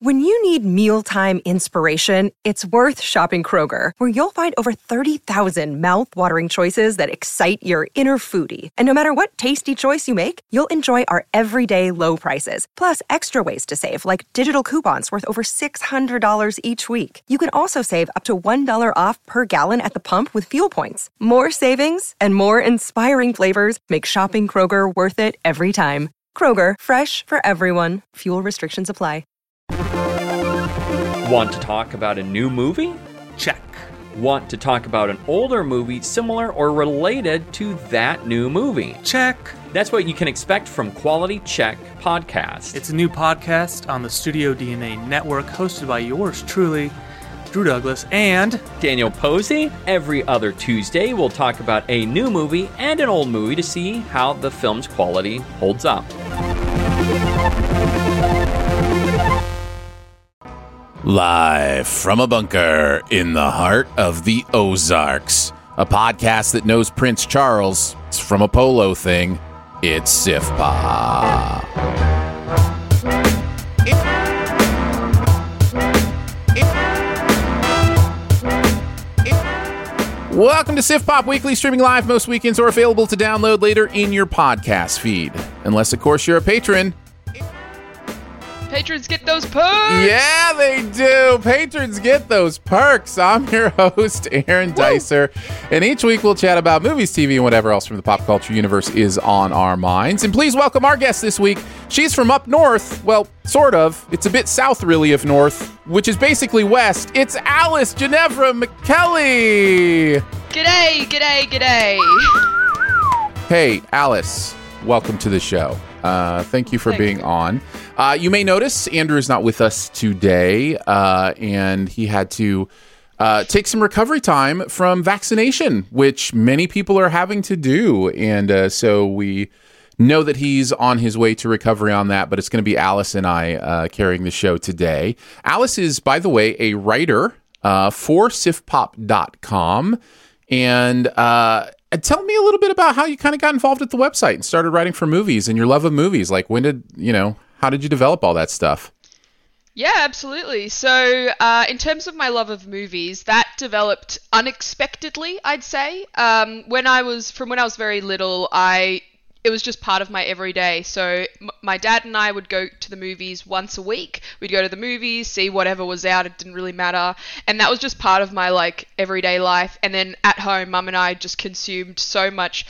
When you need mealtime inspiration, it's worth shopping Kroger, where you'll find over 30,000 mouth-watering choices that excite your inner foodie. And no matter what tasty choice you make, you'll enjoy our everyday low prices, plus extra ways to save, like digital coupons worth over $600 each week. You can also save up to $1 off per gallon at the pump with fuel points. More savings and more inspiring flavors make shopping Kroger worth it every time. Kroger, fresh for everyone. Fuel restrictions apply. Want to talk about a new movie? Check. Want to talk about an older movie similar or related to that new movie? Check. That's what you can expect from Quality Check Podcast. It's a new podcast on the Studio DNA network, hosted by yours truly, Drew Douglas and Daniel Posey. Every other Tuesday, we'll talk about a new movie and an old movie to see how the film's quality holds up. Live from a bunker in the heart of the Ozarks, a podcast that knows Prince Charles. It's from a polo thing. It's Sif Pop. Welcome to Sif Pop Weekly, streaming live most weekends or available to download later in your podcast feed. Unless, of course, you're a patron. Patrons get those perks! Yeah, they do. Patrons get those perks. I'm your host, Aaron Dicer, and each week we'll chat about movies, TV, and whatever else from the pop culture universe is on our minds. And please welcome our guest this week. She's from up north. Well, sort of. It's a bit south, really, of north, which is basically west. It's Alice Ginevra McKelly. G'day, g'day, g'day. Hey, Alice. Welcome to the show. Thank you for being on. You may notice Andrew is not with us today, and he had to take some recovery time from vaccination, which many people are having to do. And so we know that he's on his way to recovery on that, but it's going to be Alice and I carrying the show today. Alice is, by the way, a writer for sifpop.com. And tell me a little bit about how you kind of got involved at the website and started writing for movies and your love of movies. Like, how did you develop all that stuff? Yeah, absolutely. So in terms of my love of movies, that developed unexpectedly, I'd say. When I was very little, it was just part of my everyday. So my dad and I would go to the movies once a week. We'd go to the movies, see whatever was out. It didn't really matter. And that was just part of my everyday life. And then at home, Mum and I just consumed so much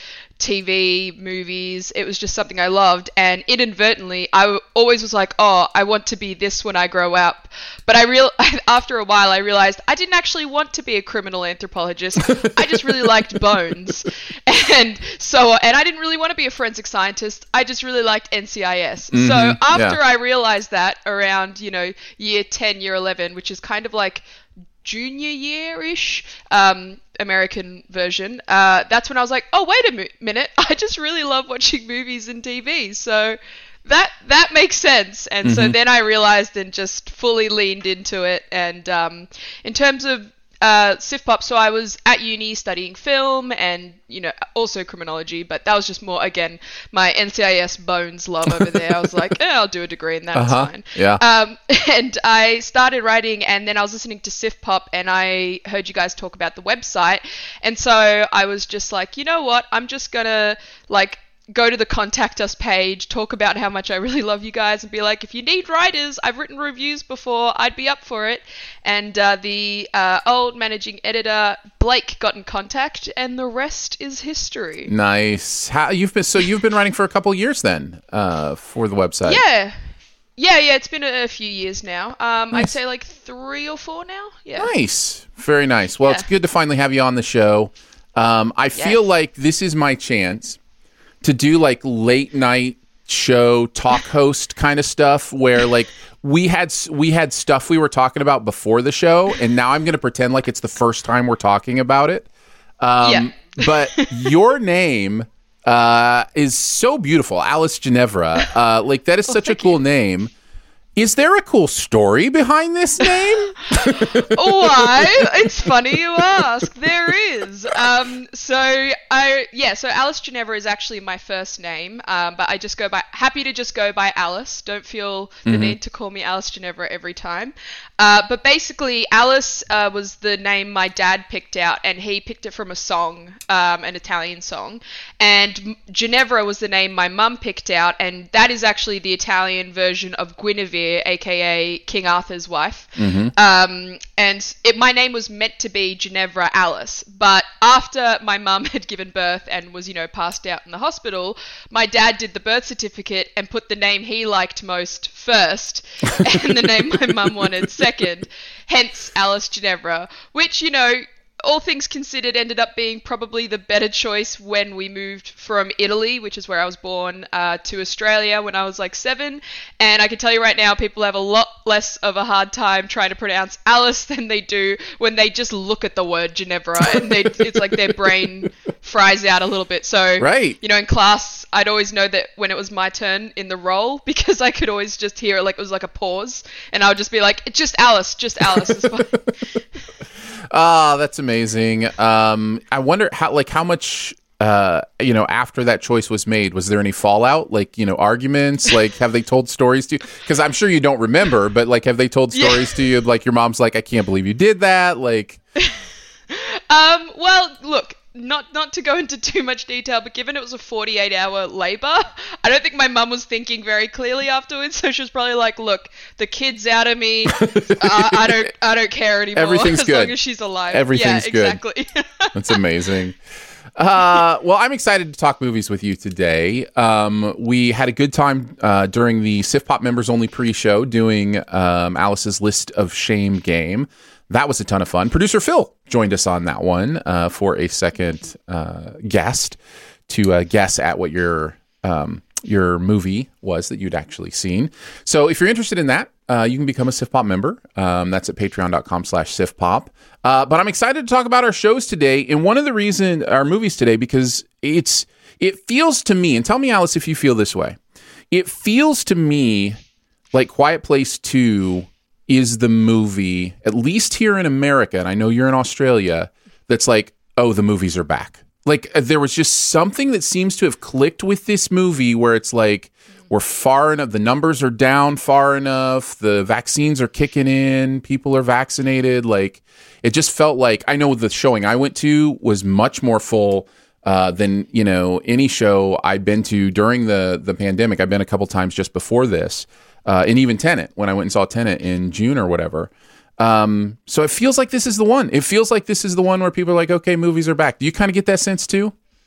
TV, movies. It was just something I loved. And inadvertently, I always was like, oh, I want to be this when I grow up. But after a while, I realized I didn't actually want to be a criminal anthropologist. I just really liked bones. And I didn't really want to be a forensic scientist. I just really liked NCIS. Mm-hmm. So after I realized that around, year 10, year 11, which is kind of like junior year-ish, American version, that's when I was like, oh, wait a minute, I just really love watching movies and TV, so that makes sense. And so then I realized and just fully leaned into it. And in terms of Sif Pop, so I was at uni studying film and, also criminology, but that was just more, again, my NCIS bones love over there. I was like, I'll do a degree and that's fine. Yeah. And I started writing, and then I was listening to Sif Pop, and I heard you guys talk about the website. And so I was just like, you know what? I'm just going to, go to the contact us page, talk about how much I really love you guys, and be like, if you need writers, I've written reviews before, I'd be up for it. And the old managing editor, Blake, got in contact, and the rest is history. Nice. You've been writing for a couple years then, for the website. Yeah. It's been a few years now. Nice. I'd say 3 or 4 now. Yeah. Nice. Very nice. Well, It's good to finally have you on the show. I feel like this is my chance to do late night show talk host kind of stuff where we had stuff we were talking about before the show, and now I'm going to pretend like it's the first time we're talking about it. But your name is so beautiful, Alice Ginevra. That is such a cool name. Is there a cool story behind this name? Why? It's funny you ask. There is. So Alice Ginevra is actually my first name, but I just happy to just go by Alice. Don't feel the need to call me Alice Ginevra every time. But basically, Alice was the name my dad picked out, and he picked it from a song, an Italian song. And Ginevra was the name my mum picked out, and that is actually the Italian version of Guinevere, aka King Arthur's wife. And my name was meant to be Ginevra Alice, but after my mum had given birth and was, passed out in the hospital, my dad did the birth certificate and put the name he liked most first, and the name my mum wanted second, hence Alice Ginevra, which, all things considered, ended up being probably the better choice when we moved from Italy, which is where I was born, to Australia when I was like 7. And I can tell you right now, people have a lot less of a hard time trying to pronounce Alice than they do when they just look at the word Ginevra, and it's like their brain fries out a little bit. So, right. In class, I'd always know that when it was my turn in the role, because I could always just hear it like it was like a pause, and I would just be like, just Alice, it's fine. That's amazing. I wonder how much, after that choice was made, was there any fallout? Arguments? Have they told stories to you? Because I'm sure you don't remember, but have they told stories to you? Like your mom's like, I can't believe you did that. Well, look, not to go into too much detail, but given it was a 48-hour labor, I don't think my mum was thinking very clearly afterwards. So she was probably like, "Look, the kid's out of me. I don't care anymore. Everything's as good. long as she's alive." Everything's good. Exactly. That's amazing. Well, I'm excited to talk movies with you today. We had a good time during the Sif Pop members only pre-show doing Alice's List of Shame game. That was a ton of fun. Producer Phil joined us on that one for a second guest to guess at what your movie was that you'd actually seen. So if you're interested in that, you can become a Sif Pop member. That's at patreon.com/SifPop. But I'm excited to talk about our shows today. And one of the reasons our movies today, because it feels to me, and tell me, Alice, if you feel this way, it feels to me like Quiet Place 2 is the movie, at least here in America, and I know you're in Australia, that's like, oh, the movies are back. There was just something that seems to have clicked with this movie where it's like, we're far enough, the numbers are down far enough, the vaccines are kicking in, people are vaccinated. It just felt like, I know the showing I went to was much more full than, any show I'd been to during the pandemic. I've been a couple times just before this. And even Tenet, when I went and saw Tenet in June or whatever. So it feels like this is the one. It feels like this is the one where people are like, okay, movies are back. Do you kind of get that sense too?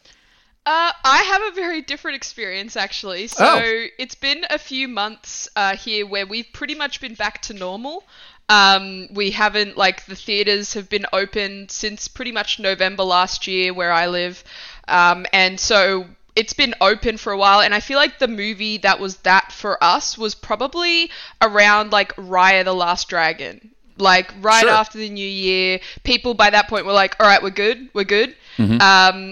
I have a very different experience, actually. So It's been a few months here where we've pretty much been back to normal. We haven't, the theaters have been open since pretty much November last year where I live. And so it's been open for a while, and I feel like the movie that was that for us was probably around Raya the Last Dragon. Sure. After the new year, people by that point were like, all right, we're good. Mm-hmm.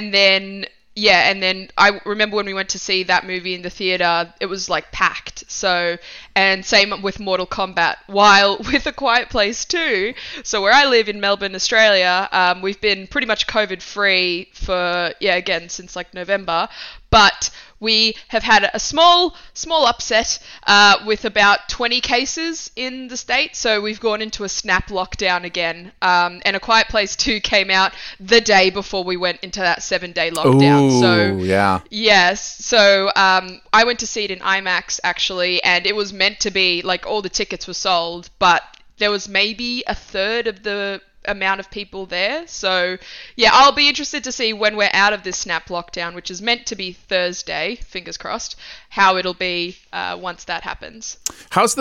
And then I remember when we went to see that movie in the theater, it was packed. So, and same with Mortal Kombat. While with A Quiet Place 2, so where I live in Melbourne, Australia, we've been pretty much COVID free for, since November. But we have had a small upset with about 20 cases in the state. So we've gone into a snap lockdown again. And A Quiet Place 2 came out the day before we went into that 7-day lockdown. Ooh, so yeah. Yes. So I went to see it in IMAX, actually, and it was meant to be all the tickets were sold, but there was maybe a third of the amount of people there. So I'll be interested to see when we're out of this snap lockdown, which is meant to be Thursday, fingers crossed, how it'll be once that happens. How's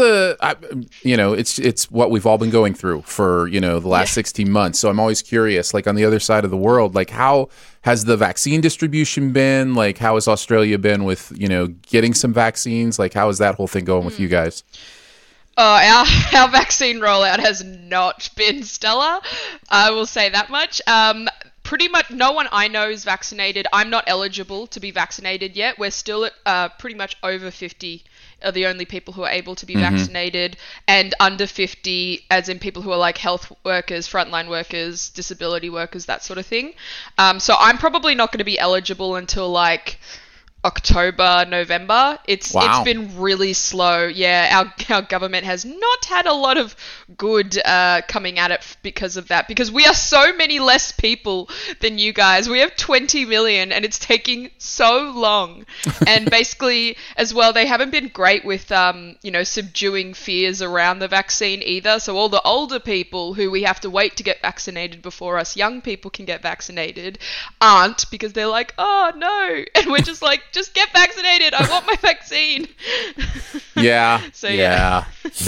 it's what we've all been going through for the last 16 months, so I'm always curious, on the other side of the world, how has the vaccine distribution been? How has Australia been with getting some vaccines? How is that whole thing going with you guys? Our vaccine rollout has not been stellar. I will say that much. Pretty much no one I know is vaccinated. I'm not eligible to be vaccinated yet. We're still at pretty much over 50 are the only people who are able to be vaccinated, and under 50, as in people who are like health workers, frontline workers, disability workers, that sort of thing. So I'm probably not going to be eligible until like October, November. It's been really slow. Yeah, our government has not had a lot of good coming at it because of that, because we are so many less people than you guys. We have 20 million and it's taking so long. And basically as well, they haven't been great with subduing fears around the vaccine either. So all the older people who we have to wait to get vaccinated before us young people can get vaccinated aren't, because they're like, oh no, and we're just like, just get vaccinated. I want my vaccine. Yeah. So yeah.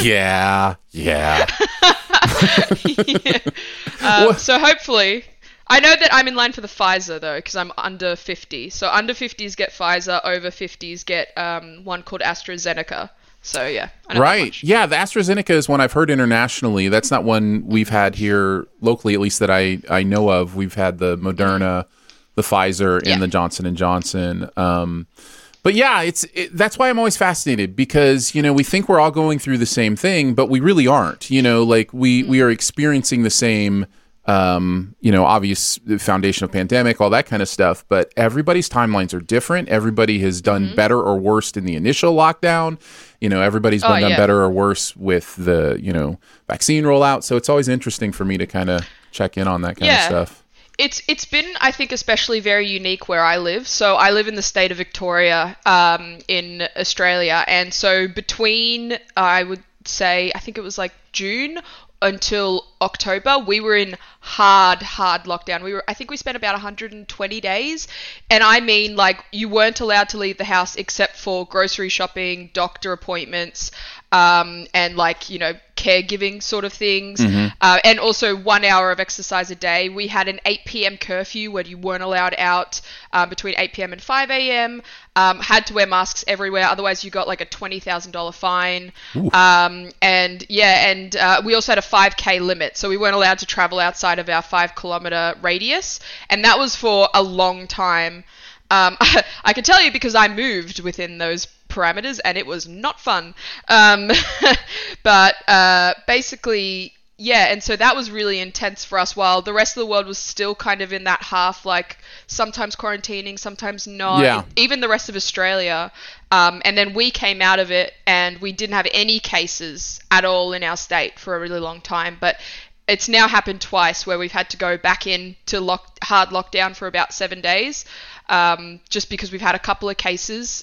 So hopefully, I know that I'm in line for the Pfizer though, because I'm under 50. So under 50s get Pfizer, over 50s get one called AstraZeneca. So yeah. Right. Yeah, the AstraZeneca is one I've heard internationally. That's not one we've had here locally, at least that I know of. We've had the Moderna, the Pfizer, and the Johnson & Johnson. But yeah, that's why I'm always fascinated, because, we think we're all going through the same thing, but we really aren't. Like we are experiencing the same, obvious foundational pandemic, all that kind of stuff. But everybody's timelines are different. Everybody has done better or worse in the initial lockdown. Everybody's done better or worse with the, vaccine rollout. So it's always interesting for me to kind of check in on that kind of stuff. It's been, I think, especially very unique where I live. So I live in the state of Victoria, in Australia. And so between, I would say, I think it was like June until October, we were in hard lockdown. I think we spent about 120 days. And I mean, like, you weren't allowed to leave the house except for grocery shopping, doctor appointments, and like, caregiving sort of things. And also 1 hour of exercise a day. We had an 8 p.m. curfew where you weren't allowed out between 8 p.m. and 5 a.m. Had to wear masks everywhere. Otherwise, you got like a $20,000 fine. And we also had a 5K limit. So we weren't allowed to travel outside of our 5-kilometer radius. And that was for a long time. I can tell you because I moved within those parameters and it was not fun. But basically, yeah, and so that was really intense for us, while the rest of the world was still kind of in that half, like sometimes quarantining, sometimes not, even the rest of Australia. And then we came out of it and we didn't have any cases at all in our state for a really long time. But it's now happened twice where we've had to go back into hard lockdown for about 7 days. Just because we've had a couple of cases,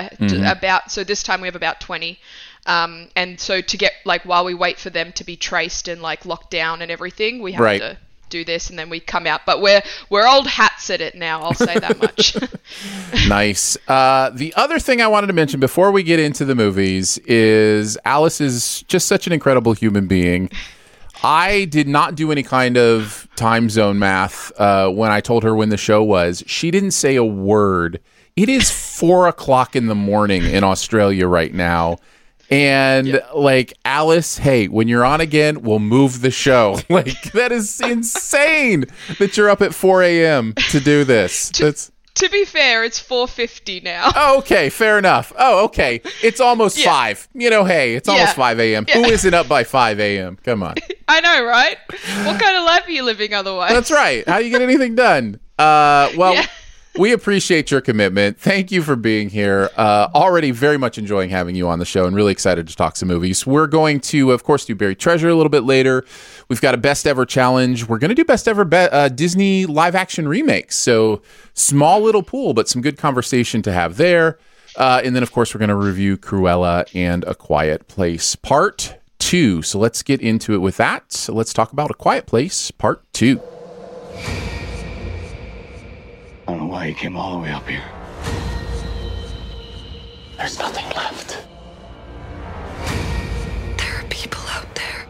so this time we have about 20. And so to get, like, while we wait for them to be traced and like locked down and everything, we have to do this and then we come out. But we're old hats at it now, I'll say that much. Nice. The other thing I wanted to mention before we get into the movies is Alice is just such an incredible human being. I did not do any kind of time zone math when I told her when the show was. She didn't say a word. It is 4:00 in the morning in Australia right now. And like, Alice, hey, when you're on again, we'll move the show. Like, that is insane that you're up at 4 a.m. to do this. To be fair, it's 4:50 now. Oh, okay, fair enough. Oh, okay. It's almost 5. Hey, it's almost 5 a.m. Who isn't up by 5 a.m.? Come on. I know, right? What kind of life are you living otherwise? That's right. How do you get anything done? We appreciate your commitment. Thank you for being here. Already very much enjoying having you on the show and really excited to talk some movies. We're going to, of course, do Buried Treasure a little bit later. We've got a Best Ever Challenge. We're going to do Best Ever Disney live action remakes. So small little pool, but some good conversation to have there. And then, of course, we're going to review Cruella and A Quiet Place Part 2. So let's get into it with that. So let's talk about A Quiet Place Part 2. I don't know why you came all the way up here. There's nothing left. There are people out there.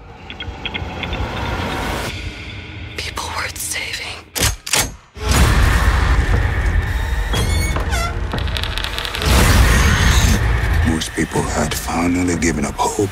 People worth saving. Most people had finally given up hope.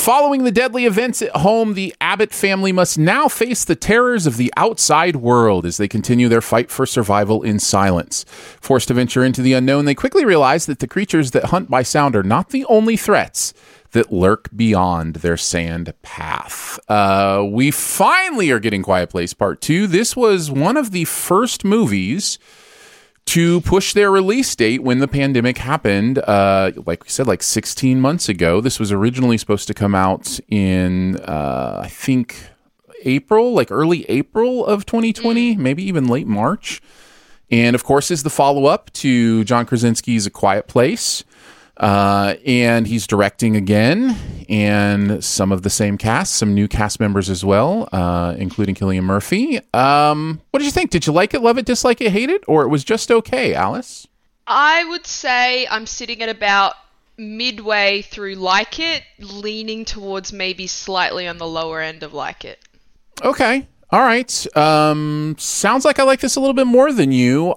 Following the deadly events at home, the Abbott family must now face the terrors of the outside world as they continue their fight for survival in silence. Forced to venture into the unknown, they quickly realize that the creatures that hunt by sound are not the only threats that lurk beyond their sand path. We finally are getting Quiet Place Part 2. This was one of the first movies to push their release date when the pandemic happened, like we said, like 16 months ago. This was originally supposed to come out in, I think, April, like early April of 2020, maybe even late March. And, of course, is the follow-up to John Krasinski's A Quiet Place. And he's directing again, and some of the same cast, some new cast members as well, including Cillian Murphy. What did you think? Did you like it, love it, dislike it, hate it, or it was just okay, Alice? I would say I'm sitting at about midway through like it, leaning towards maybe slightly on the lower end of like it. Okay. All right. Sounds like I like this a little bit more than you.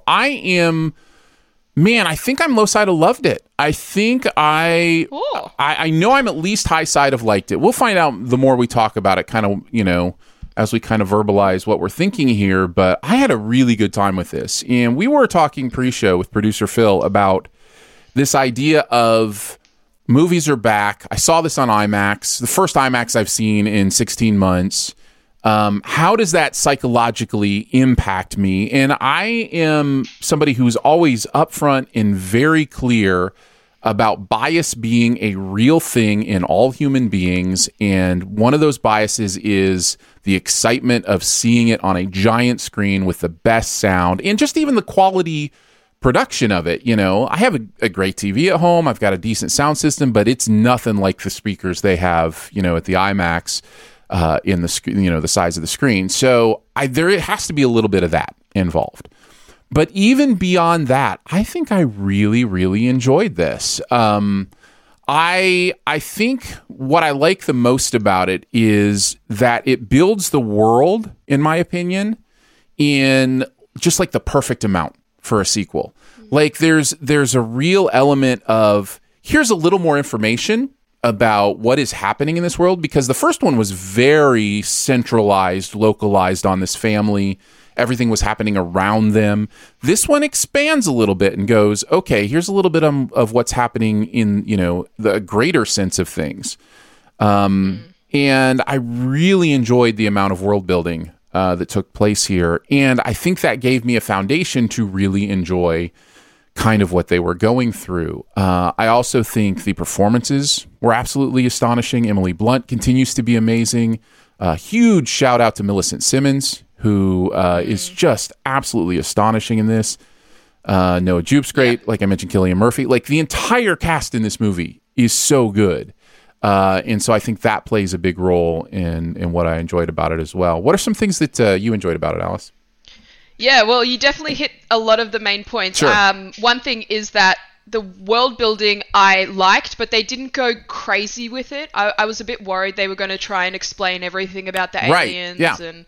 Man, I think I'm low side of loved it. I think I know I'm at least high side of liked it. We'll find out the more we talk about it, kind of, as we kind of verbalize what we're thinking here. But I had a really good time with this. And we were talking pre-show with producer Phil about this idea of movies are back. I saw this on IMAX, the first IMAX I've seen in 16 months. How does that psychologically impact me? And I am somebody who's always upfront and very clear about bias being a real thing in all human beings. And one of those biases is the excitement of seeing it on a giant screen with the best sound and just even the quality production of it. I have a great TV at home. I've got a decent sound system, but it's nothing like the speakers they have, at the IMAX. In the the size of the screen. So there has to be a little bit of that involved. But even beyond that, I think I really, really enjoyed this. I think what I like the most about it is that it builds the world, in my opinion, in just like the perfect amount for a sequel. Like there's a real element of here's a little more information about what is happening in this world, because the first one was very centralized, localized on this family. Everything was happening around them. This one expands a little bit and goes, okay, here's a little bit of what's happening in, the greater sense of things. And I really enjoyed the amount of world building that took place here. And I think that gave me a foundation to really enjoy kind of what they were going through. I also think the performances were absolutely astonishing. Emily Blunt continues to be amazing. Huge shout out to Millicent Simmons, who is just absolutely astonishing in this. Noah Jupe's great. Like I mentioned, Cillian Murphy. Like the entire cast in this movie is so good. And so I think that plays a big role in what I enjoyed about it as well. What are some things that you enjoyed about it, Alice? Yeah, well, you definitely hit a lot of the main points. Sure. One thing is that the world building I liked, but they didn't go crazy with it. I was a bit worried they were going to try and explain everything about the aliens and,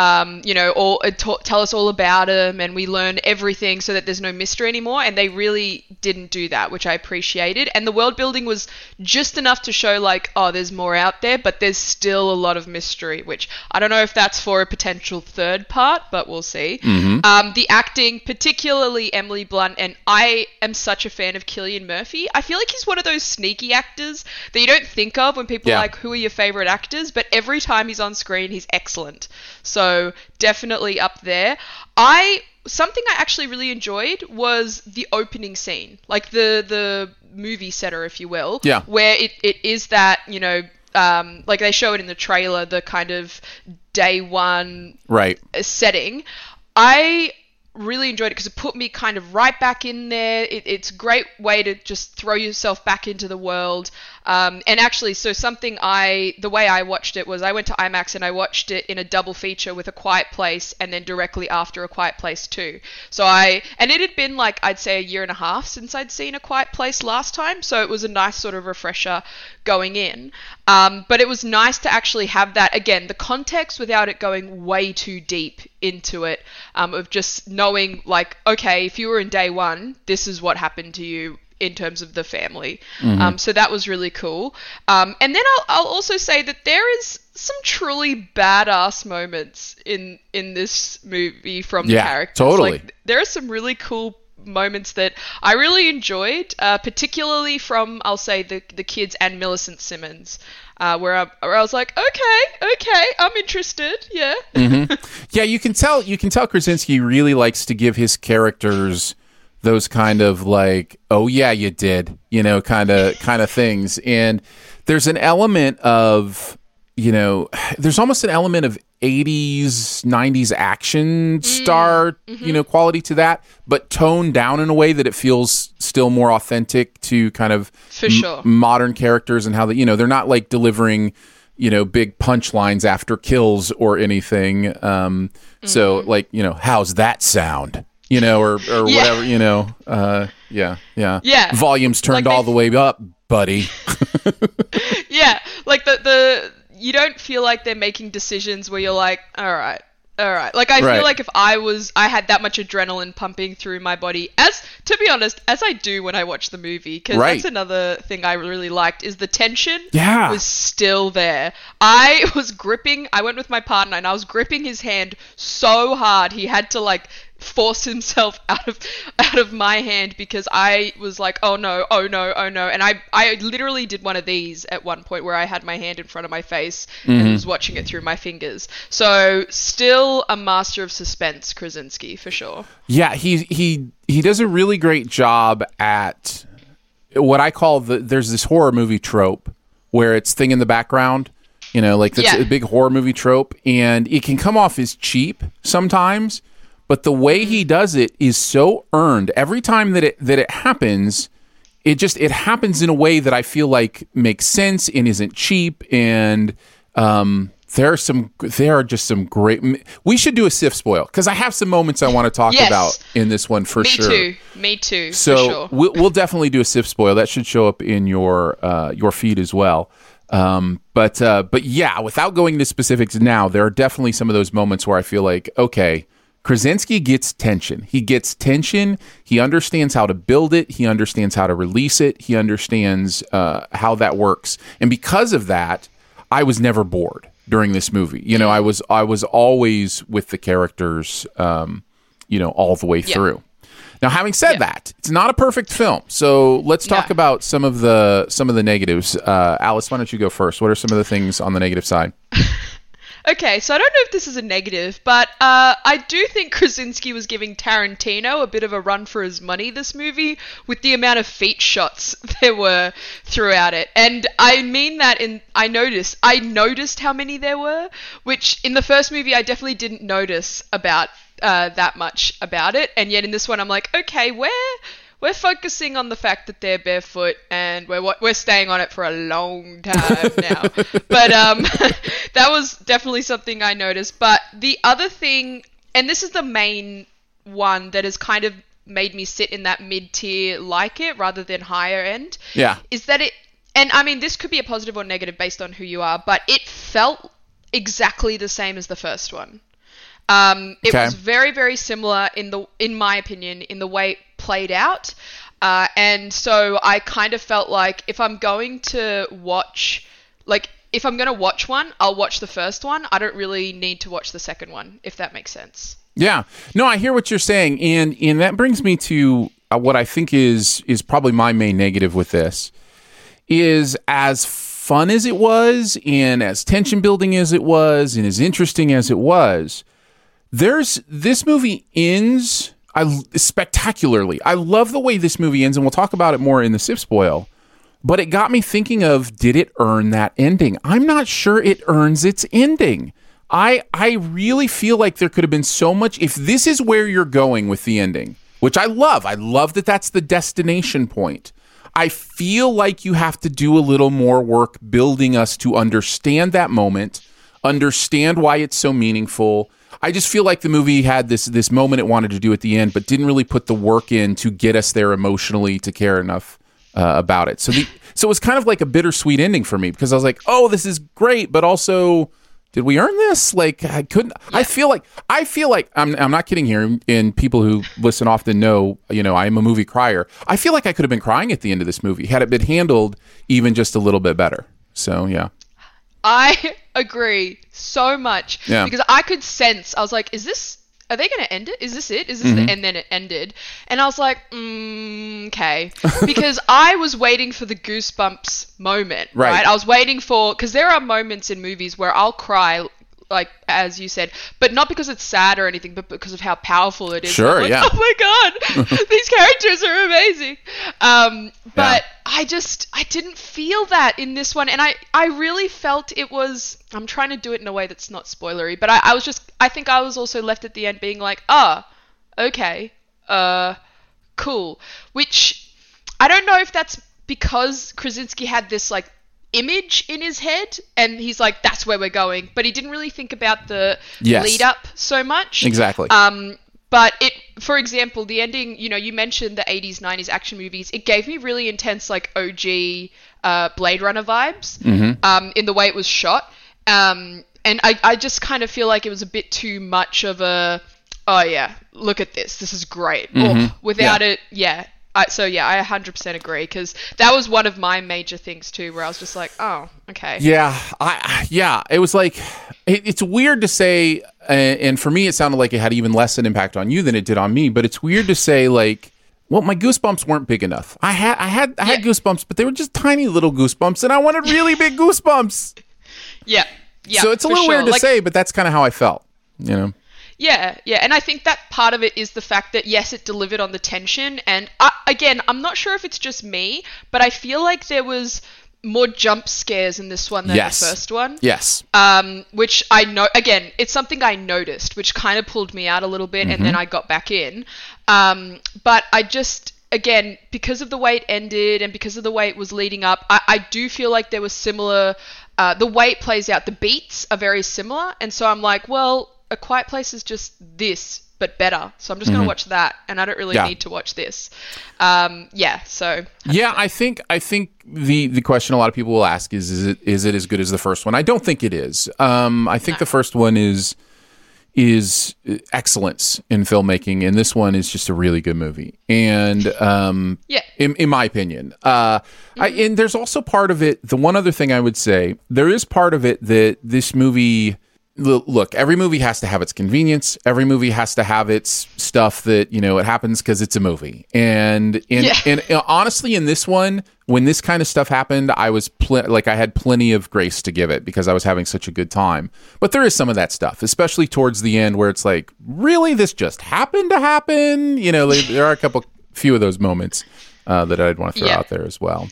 tell us all about them, and we learn everything so that there's no mystery anymore. And they really didn't do that, which I appreciated. And the world building was just enough to show like, oh, there's more out there, but there's still a lot of mystery, which I don't know if that's for a potential third part, but we'll see. Mm-hmm. The acting, particularly Emily Blunt, and I am such a fan of Cillian Murphy. I feel like he's one of those sneaky actors that you don't think of when people are like, who are your favorite actors? But every time he's on screen, he's excellent. So definitely up there. Something I actually really enjoyed was the opening scene, like the movie setter, if you will, where it is that, like they show it in the trailer, the kind of day one setting. I really enjoyed it because it put me kind of right back in there. It's a great way to just throw yourself back into the world. And actually, so the way I watched it was I went to IMAX and I watched it in a double feature with A Quiet Place and then directly after A Quiet Place 2. And it had been like, I'd say a year and a half since I'd seen A Quiet Place last time. So it was a nice sort of refresher going in. But it was nice to actually have that, again, the context without it going way too deep into it, of just knowing like, okay, if you were in day one, this is what happened to you in terms of the family. So that was really cool. And then I'll also say that there is some truly badass moments in this movie from the characters. Totally. Like, there are some really cool moments that I really enjoyed, particularly from, I'll say, the kids and Millicent Simmons, where I was like, okay, I'm interested. Yeah. Yeah, you can tell Krasinski really likes to give his characters those kind of like, oh yeah, you did, kind of things. And there's an element of, there's almost an element of 80s, 90s action star, quality to that, but toned down in a way that it feels still more authentic to kind of for sure modern characters and how they're not like delivering, big punchlines after kills or anything. So like, how's that sound? Or whatever, yeah. Volumes turned like all the way up, buddy. Yeah, like the you don't feel like they're making decisions where you're like, all right. Like I feel like if I had that much adrenaline pumping through my body, to be honest, as I do when I watch the movie, because that's another thing I really liked, is the tension was still there. I went with my partner and I was gripping his hand so hard he had to like force himself out of my hand, because I was like, oh no, and I literally did one of these at one point where I had my hand in front of my face and was watching it through my fingers. So still a master of suspense, Krasinski, for sure. Yeah, he does a really great job at what I call there's this horror movie trope where it's thing in the background, like that's a big horror movie trope, and it can come off as cheap sometimes. But the way he does it is so earned. Every time that it happens, it happens in a way that I feel like makes sense and isn't cheap. And there are just some great. We should do a SIF spoil, because I have some moments I want to talk about in this one for sure. Me too. So for sure. we'll definitely do a SIF spoil. That should show up in your feed as well. But yeah, without going into specifics now, there are definitely some of those moments where I feel like, okay, Krasinski gets tension. He gets tension. He understands how to build it. He understands how to release it. He understands how that works. And because of that, I was never bored during this movie. I was always with the characters, all the way through. Now, having said that, it's not a perfect film. So let's talk about some of the negatives. Alice, why don't you go first? What are some of the things on the negative side? Okay, so I don't know if this is a negative, but I do think Krasinski was giving Tarantino a bit of a run for his money this movie with the amount of feet shots there were throughout it. And I mean that I noticed how many there were, which in the first movie I definitely didn't notice about that much about it. And yet in this one I'm like, okay, we're focusing on the fact that they're barefoot, and we're staying on it for a long time now. But that was definitely something I noticed. But the other thing, and this is the main one that has kind of made me sit in that mid-tier like it rather than higher end, is that it, and I mean this could be a positive or negative based on who you are, but it felt exactly the same as the first one. It was very, very similar in my opinion, in the way it played out. And so I kind of felt like if I'm going to watch one, I'll watch the first one. I don't really need to watch the second one, if that makes sense. Yeah. No, I hear what you're saying. And that brings me to what I think is probably my main negative with this, is as fun as it was and as tension building as it was and as interesting as it was, this movie ends spectacularly. I love the way this movie ends, and we'll talk about it more in the SIF spoil. But it got me thinking of, did it earn that ending? I'm not sure it earns its ending. I really feel like there could have been so much. If this is where you're going with the ending, which I love that that's the destination point. I feel like you have to do a little more work building us to understand that moment, understand why it's so meaningful. I just feel like the movie had this moment it wanted to do at the end, but didn't really put the work in to get us there emotionally to care enough about it. So it was kind of like a bittersweet ending for me, because I was like, oh, this is great, but also did we earn this? Like, I couldn't. Yeah. I feel like I'm not kidding here. And people who listen often know, I'm a movie crier. I feel like I could have been crying at the end of this movie had it been handled even just a little bit better. So yeah, I agree so much because I could sense. I was like, are they going to end it? Is this it? Is this and then it ended. And I was like, okay. Because I was waiting for the goosebumps moment, right? I was waiting for, because there are moments in movies where I'll cry, like, as you said, but not because it's sad or anything, but because of how powerful it is. Sure, like, yeah. oh my God, these characters are amazing. But I didn't feel that in this one. And I really felt it was, I'm trying to do it in a way that's not spoilery, but I think I was also left at the end being like, okay, cool. Which, I don't know if that's because Krasinski had this, like, image in his head and he's like, that's where we're going, but he didn't really think about the lead up so much. Exactly. But for example, the ending, you mentioned the 80s, 90s action movies. It gave me really intense, like, OG Blade Runner vibes in the way it was shot. And I just kind of feel like it was a bit too much of a, oh yeah, look at this. This is great. Without it, I 100% agree, because that was one of my major things too, where I was just like, oh, okay. Yeah, it was like, it's weird to say, and for me it sounded like it had even less an impact on you than it did on me, but it's weird to say, like, well, my goosebumps weren't big enough. I had goosebumps, but they were just tiny little goosebumps, and I wanted really big goosebumps. Yeah. So it's a little weird to say, but that's kind of how I felt, Yeah, and I think that part of it is the fact that, yes, it delivered on the tension, and again, I'm not sure if it's just me, but I feel like there was more jump scares in this one than the first one. Yes. Which I know, again, it's something I noticed, which kind of pulled me out a little bit, and then I got back in. But I just, again, because of the way it ended and because of the way it was leading up, I do feel like there was similar, the way it plays out, the beats are very similar, and so I'm like, well, A Quiet Place is just this, but better. So I'm just going to watch that, and I don't really need to watch this. So. Yeah, I think the question a lot of people will ask is it as good as the first one? I don't think it is. I think the first one is excellence in filmmaking, and this one is just a really good movie. And in my opinion, and there's also part of it. The one other thing I would say, there is part of it that this movie. Look, every movie has to have its convenience. Every movie has to have its stuff that, it happens because it's a movie. And honestly, in this one, when this kind of stuff happened, I was I had plenty of grace to give it because I was having such a good time. But there is some of that stuff, especially towards the end where it's like, really, this just happened to happen? There are a few of those moments that I'd want to throw out there as well.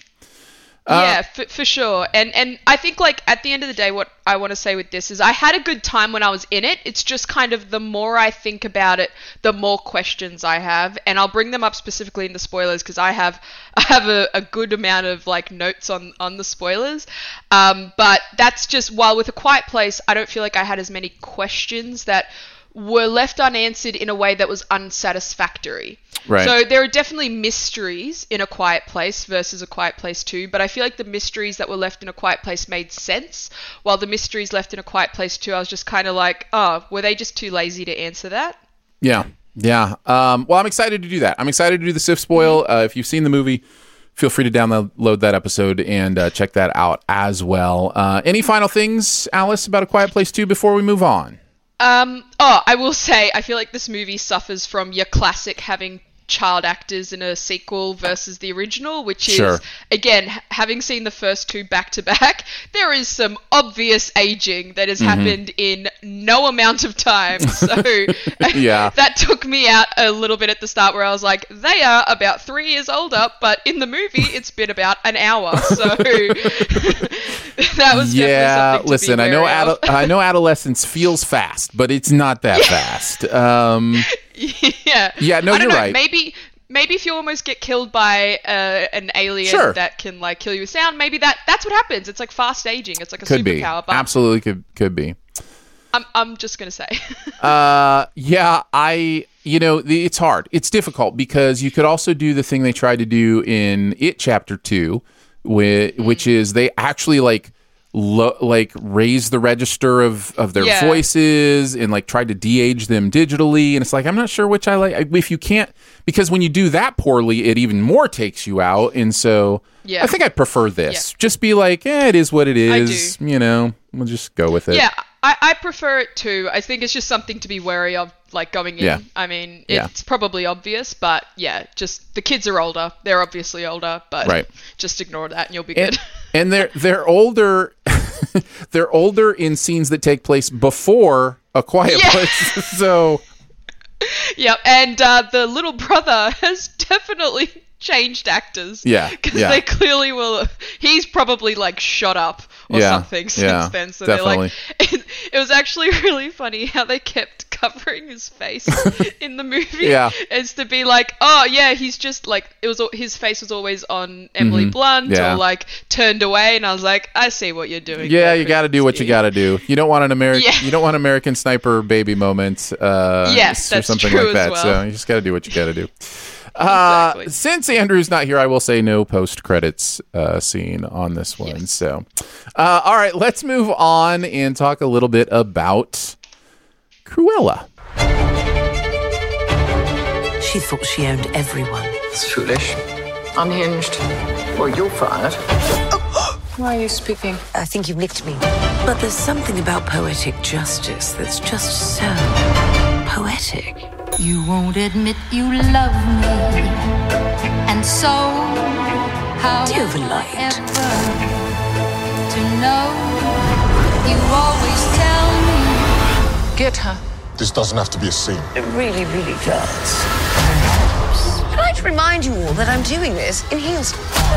For sure. And I think, like, at the end of the day, what I want to say with this is I had a good time when I was in it. It's just kind of the more I think about it, the more questions I have. And I'll bring them up specifically in the spoilers because I have a good amount of, like, notes on the spoilers. But that's just, while with A Quiet Place, I don't feel like I had as many questions that were left unanswered in a way that was unsatisfactory. Right. So there are definitely mysteries in A Quiet Place versus A Quiet Place 2, but I feel like the mysteries that were left in A Quiet Place made sense, while the mysteries left in A Quiet Place 2, I was just kind of like, oh, were they just too lazy to answer that? Yeah. Well, I'm excited to do that. I'm excited to do the Sif Spoil. If you've seen the movie, feel free to download that episode and check that out as well. Any final things, Alice, about A Quiet Place 2 before we move on? I will say, I feel like this movie suffers from your classic having child actors in a sequel versus the original, which is, again, having seen the first two back to back, there is some obvious aging that has happened in no amount of time. So that took me out a little bit at the start, where I was like, they are about 3 years older, but in the movie it's been about an hour. So that was definitely something to be wary of. I know adolescence feels fast, but it's not that fast. Yeah, no, you're right. Maybe if you almost get killed by an alien that can, like, kill you with sound, maybe that's what happens. It's like fast aging. It's like a superpower. But absolutely could be. I'm just gonna say. It's hard. It's difficult because you could also do the thing they tried to do in It Chapter 2, which is they actually, like, like raise the register of their voices and like tried to de-age them digitally, and it's like I'm not sure which I like. If you can't, because when you do that poorly, it even more takes you out, and so I think I prefer this. Just be like, it is what it is. You know, we'll just go with it. Yeah, I prefer it too. I think it's just something to be wary of, like going in. Yeah. I mean, it's probably obvious, but just the kids are older. They're obviously older, but just ignore that and you'll be good. And they're older. They're older in scenes that take place before A Quiet Place. So. Yeah, and the little brother has definitely changed actors. Yeah, because they clearly will. He's probably like shot up or something since then. So definitely. They're like, it was actually really funny how they kept covering his face in the movie. As to be like, oh yeah, he's just like, it was his face was always on Emily Blunt or like turned away, and I was like, I see what you're doing. Yeah, you got to do what you got to do. You don't want an American. You don't want American Sniper baby moment. Yes, that's or something true like that. as well. So you just got to do what you got to do. Exactly. Since Andrew's not here, I will say no post-credits scene on this one. So, all right, let's move on and talk a little bit about Cruella. She thought she owned everyone. It's foolish. Unhinged. Well, you're fired. Why are you speaking? I think you've nicked me. But there's something about poetic justice that's just so poetic. You won't admit you love me, and so how do you ever lied? To know you always tell me. Get her. This doesn't have to be a scene. It really, really does. I'd like to remind you all that I'm doing this in heels.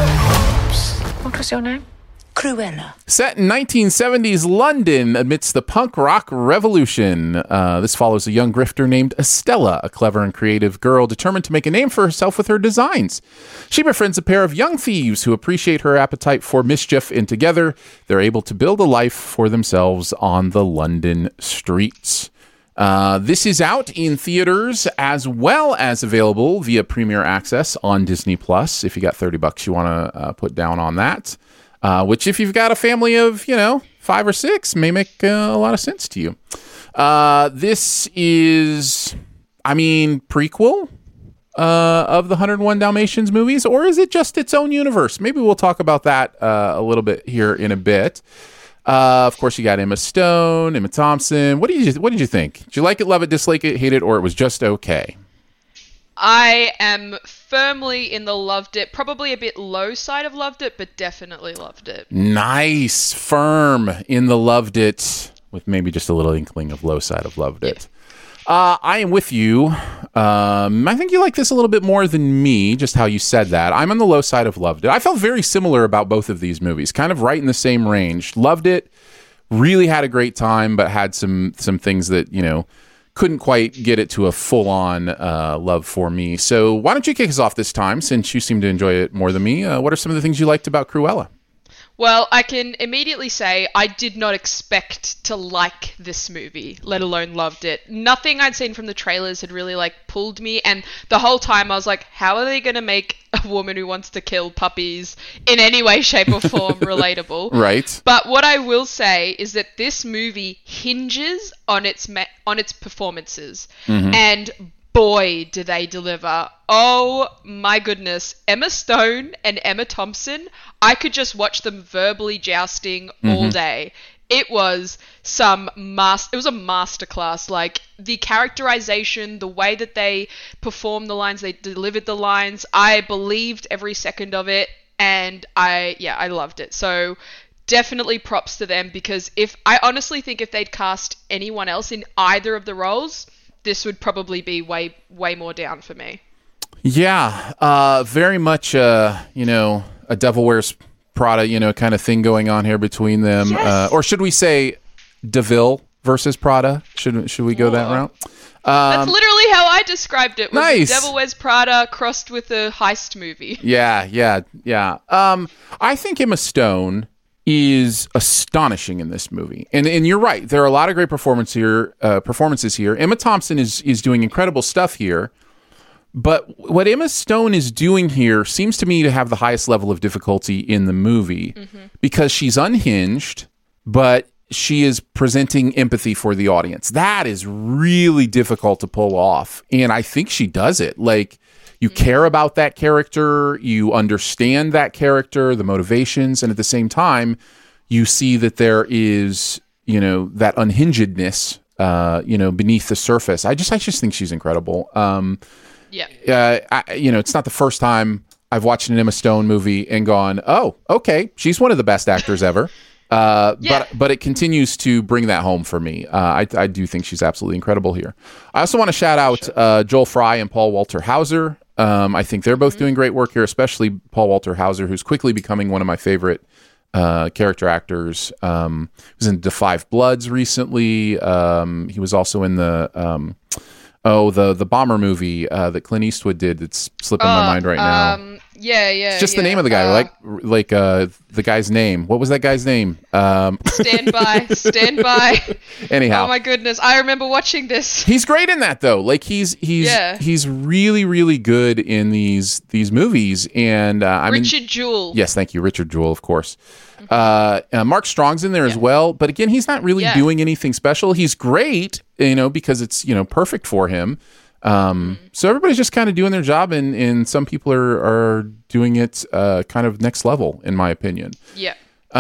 What was your name? Cruella. Set in 1970s London amidst the punk rock revolution. This follows a young grifter named Estella, a clever and creative girl determined to make a name for herself with her designs. She befriends a pair of young thieves who appreciate her appetite for mischief, and together they're able to build a life for themselves on the London streets. This is out in theaters as well as available via Premier Access on Disney Plus. If you got $30 you want to put down on that. Which, if you've got a family of, 5 or 6, may make a lot of sense to you. This is, prequel of the 101 Dalmatians movies, or is it just its own universe? Maybe we'll talk about that a little bit here in a bit. Of course, you got Emma Stone, Emma Thompson. What did you think? Did you like it, love it, dislike it, hate it, or it was just okay? I am firmly in the loved it, probably a bit low side of loved it, but definitely loved it. Nice, firm in the loved it, with maybe just a little inkling of low side of loved it. I am with you. I think you like this a little bit more than me, just how you said that. I'm on the low side of loved it. I felt very similar about both of these movies, kind of right in the same range. Loved it, really had a great time, but had some things that, couldn't quite get it to a full-on love for me. So why don't you kick us off this time, since you seem to enjoy it more than me? What are some of the things you liked about Cruella? Well, I can immediately say I did not expect to like this movie, let alone loved it. Nothing I'd seen from the trailers had really pulled me, and the whole time I was like, how are they going to make a woman who wants to kill puppies in any way, shape or form relatable? Right. But what I will say is that this movie hinges on its performances, and boy, do they deliver. Oh my goodness. Emma Stone and Emma Thompson, I could just watch them verbally jousting all day. It was it was a masterclass. The characterization, the way that they performed the lines, they delivered the lines, I believed every second of it, and I loved it. So definitely props to them, because I honestly think if they'd cast anyone else in either of the roles, this would probably be way, way more down for me. Yeah, very much, a Devil Wears Prada, kind of thing going on here between them. Yes. Or should we say DeVille versus Prada? Should we go that route? That's literally how I described it. Nice. Devil Wears Prada crossed with a heist movie. Yeah. I think Emma Stone is astonishing in this movie, and you're right. There are a lot of great performances here. Emma Thompson is doing incredible stuff here, But what Emma Stone is doing here seems to me to have the highest level of difficulty in the movie because she's unhinged, but she is presenting empathy for the audience. That is really difficult to pull off. And I think she does it. Like, you care about that character, you understand that character, the motivations, and at the same time, you see that there is, that unhingedness, beneath the surface. I just think she's incredible. It's not the first time I've watched an Emma Stone movie and gone, oh, okay, she's one of the best actors ever. But it continues to bring that home for me. I do think she's absolutely incredible here. I also want to shout out Joel Fry and Paul Walter Hauser. I think they're both doing great work here, especially Paul Walter Hauser, who's quickly becoming one of my favorite character actors. He was in The Five Bloods recently. He was also in the bomber movie that Clint Eastwood did. That's slipping my mind right now. It's just the name of the guy, like the guy's name. What was that guy's name? Stand by. Anyhow, oh my goodness, I remember watching this. He's great in that though. Like he's really really good in these movies. And Richard Jewell. Yes, thank you, Richard Jewell, of course. Mark Strong's in there as well, but again, he's not really doing anything special. He's great, because it's perfect for him. So everybody's just kind of doing their job, and some people are doing it kind of next level, in my opinion. Yeah.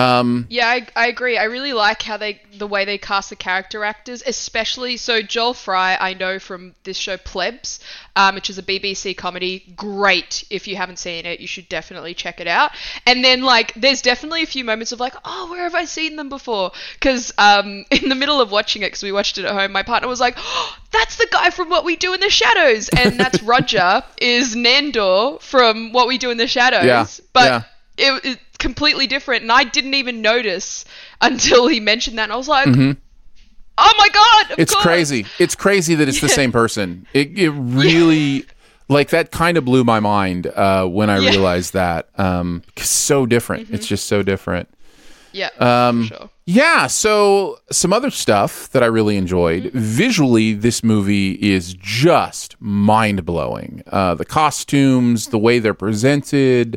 I agree. I really like how the way they cast the character actors, especially so Joel Fry. I know from this show Plebs, which is a BBC comedy. Great. If you haven't seen it, you should definitely check it out. And then there's definitely a few moments of oh, where have I seen them before? Because in the middle of watching it, because we watched it at home, my partner was like, oh, that's the guy from What We Do in the Shadows, and that's Roger is Nandor from What We Do in the Shadows. Yeah. But it completely different, and I didn't even notice until he mentioned that, and I was like, oh my god, it's crazy. It's crazy that it's the same person. It really that kind of blew my mind when I realized that. So different. It's just so different. For sure. Yeah, so some other stuff that I really enjoyed. Visually, this movie is just mind-blowing. The costumes, the way they're presented.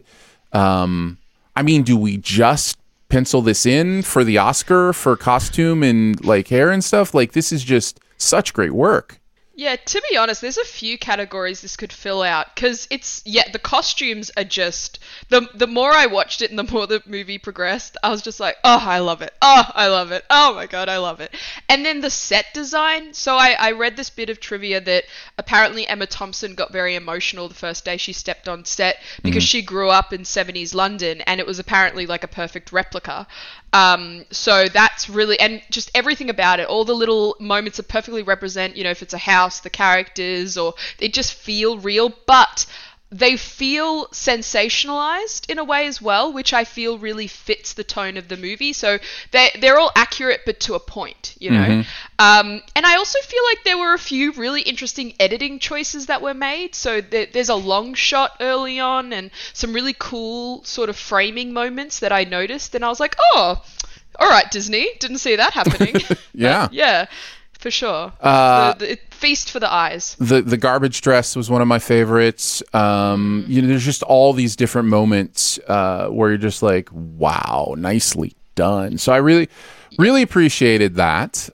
Do we just pencil this in for the Oscar for costume and hair and stuff? This is just such great work. Yeah, to be honest, there's a few categories this could fill out, because the costumes are just, the more I watched it and the more the movie progressed, I was just like, oh, I love it. Oh, I love it. Oh my God, I love it. And then the set design. So I read this bit of trivia that apparently Emma Thompson got very emotional the first day she stepped on set because she grew up in 70s London, and it was apparently a perfect replica. So that's really, and just everything about it, all the little moments that perfectly represent, if it's a house, the characters, or they just feel real, but they feel sensationalized in a way as well, which I feel really fits the tone of the movie. So they're all accurate, but to a point, And I also feel like there were a few really interesting editing choices that were made. So there's a long shot early on and some really cool sort of framing moments that I noticed, and I was like, oh, all right, Disney, didn't see that happening. Yeah. Yeah. For sure. The feast for the eyes. The garbage dress was one of my favorites. There's just all these different moments where you're just like, wow, nicely done. So I really, really appreciated that.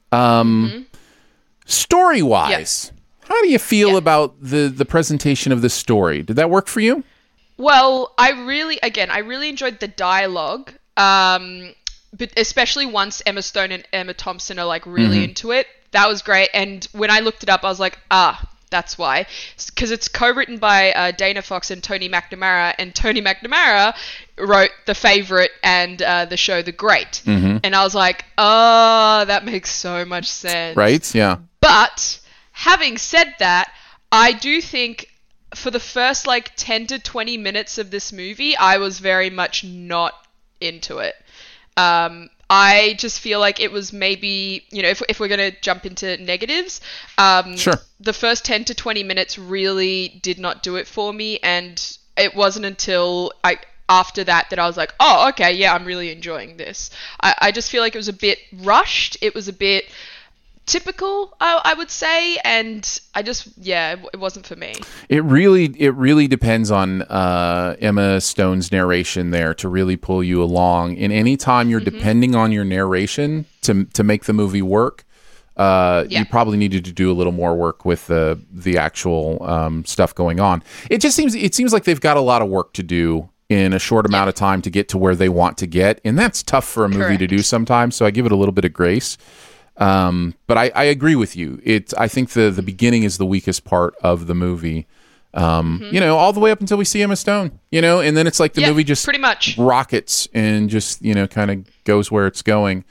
Story-wise, how do you feel about the presentation of this story? Did that work for you? Well, I really enjoyed the dialogue. But especially once Emma Stone and Emma Thompson are really into it. That was great. And when I looked it up, I was like, that's why. Because it's co-written by Dana Fox and Tony McNamara. And Tony McNamara wrote The Favourite and the show The Great. And I was like, oh, that makes so much sense. Right? Yeah. But having said that, I do think for the first 10 to 20 minutes of this movie, I was very much not into it. I just feel like it was maybe, if we're going to jump into negatives, sure. The first 10 to 20 minutes really did not do it for me. And it wasn't until after that I was like, oh, okay, yeah, I'm really enjoying this. I just feel like it was a bit rushed. It was a bit typical, I would say, and I just, it wasn't for me. It really depends on Emma Stone's narration there to really pull you along. And anytime you're depending on your narration to make the movie work, you probably needed to do a little more work with the actual stuff going on. It seems like they've got a lot of work to do in a short amount of time to get to where they want to get, and that's tough for a movie to do sometimes. So I give it a little bit of grace. But I agree with you. I think the beginning is the weakest part of the movie. All the way up until we see Emma Stone, and then it's like the movie just pretty much rockets and just, kind of goes where it's going.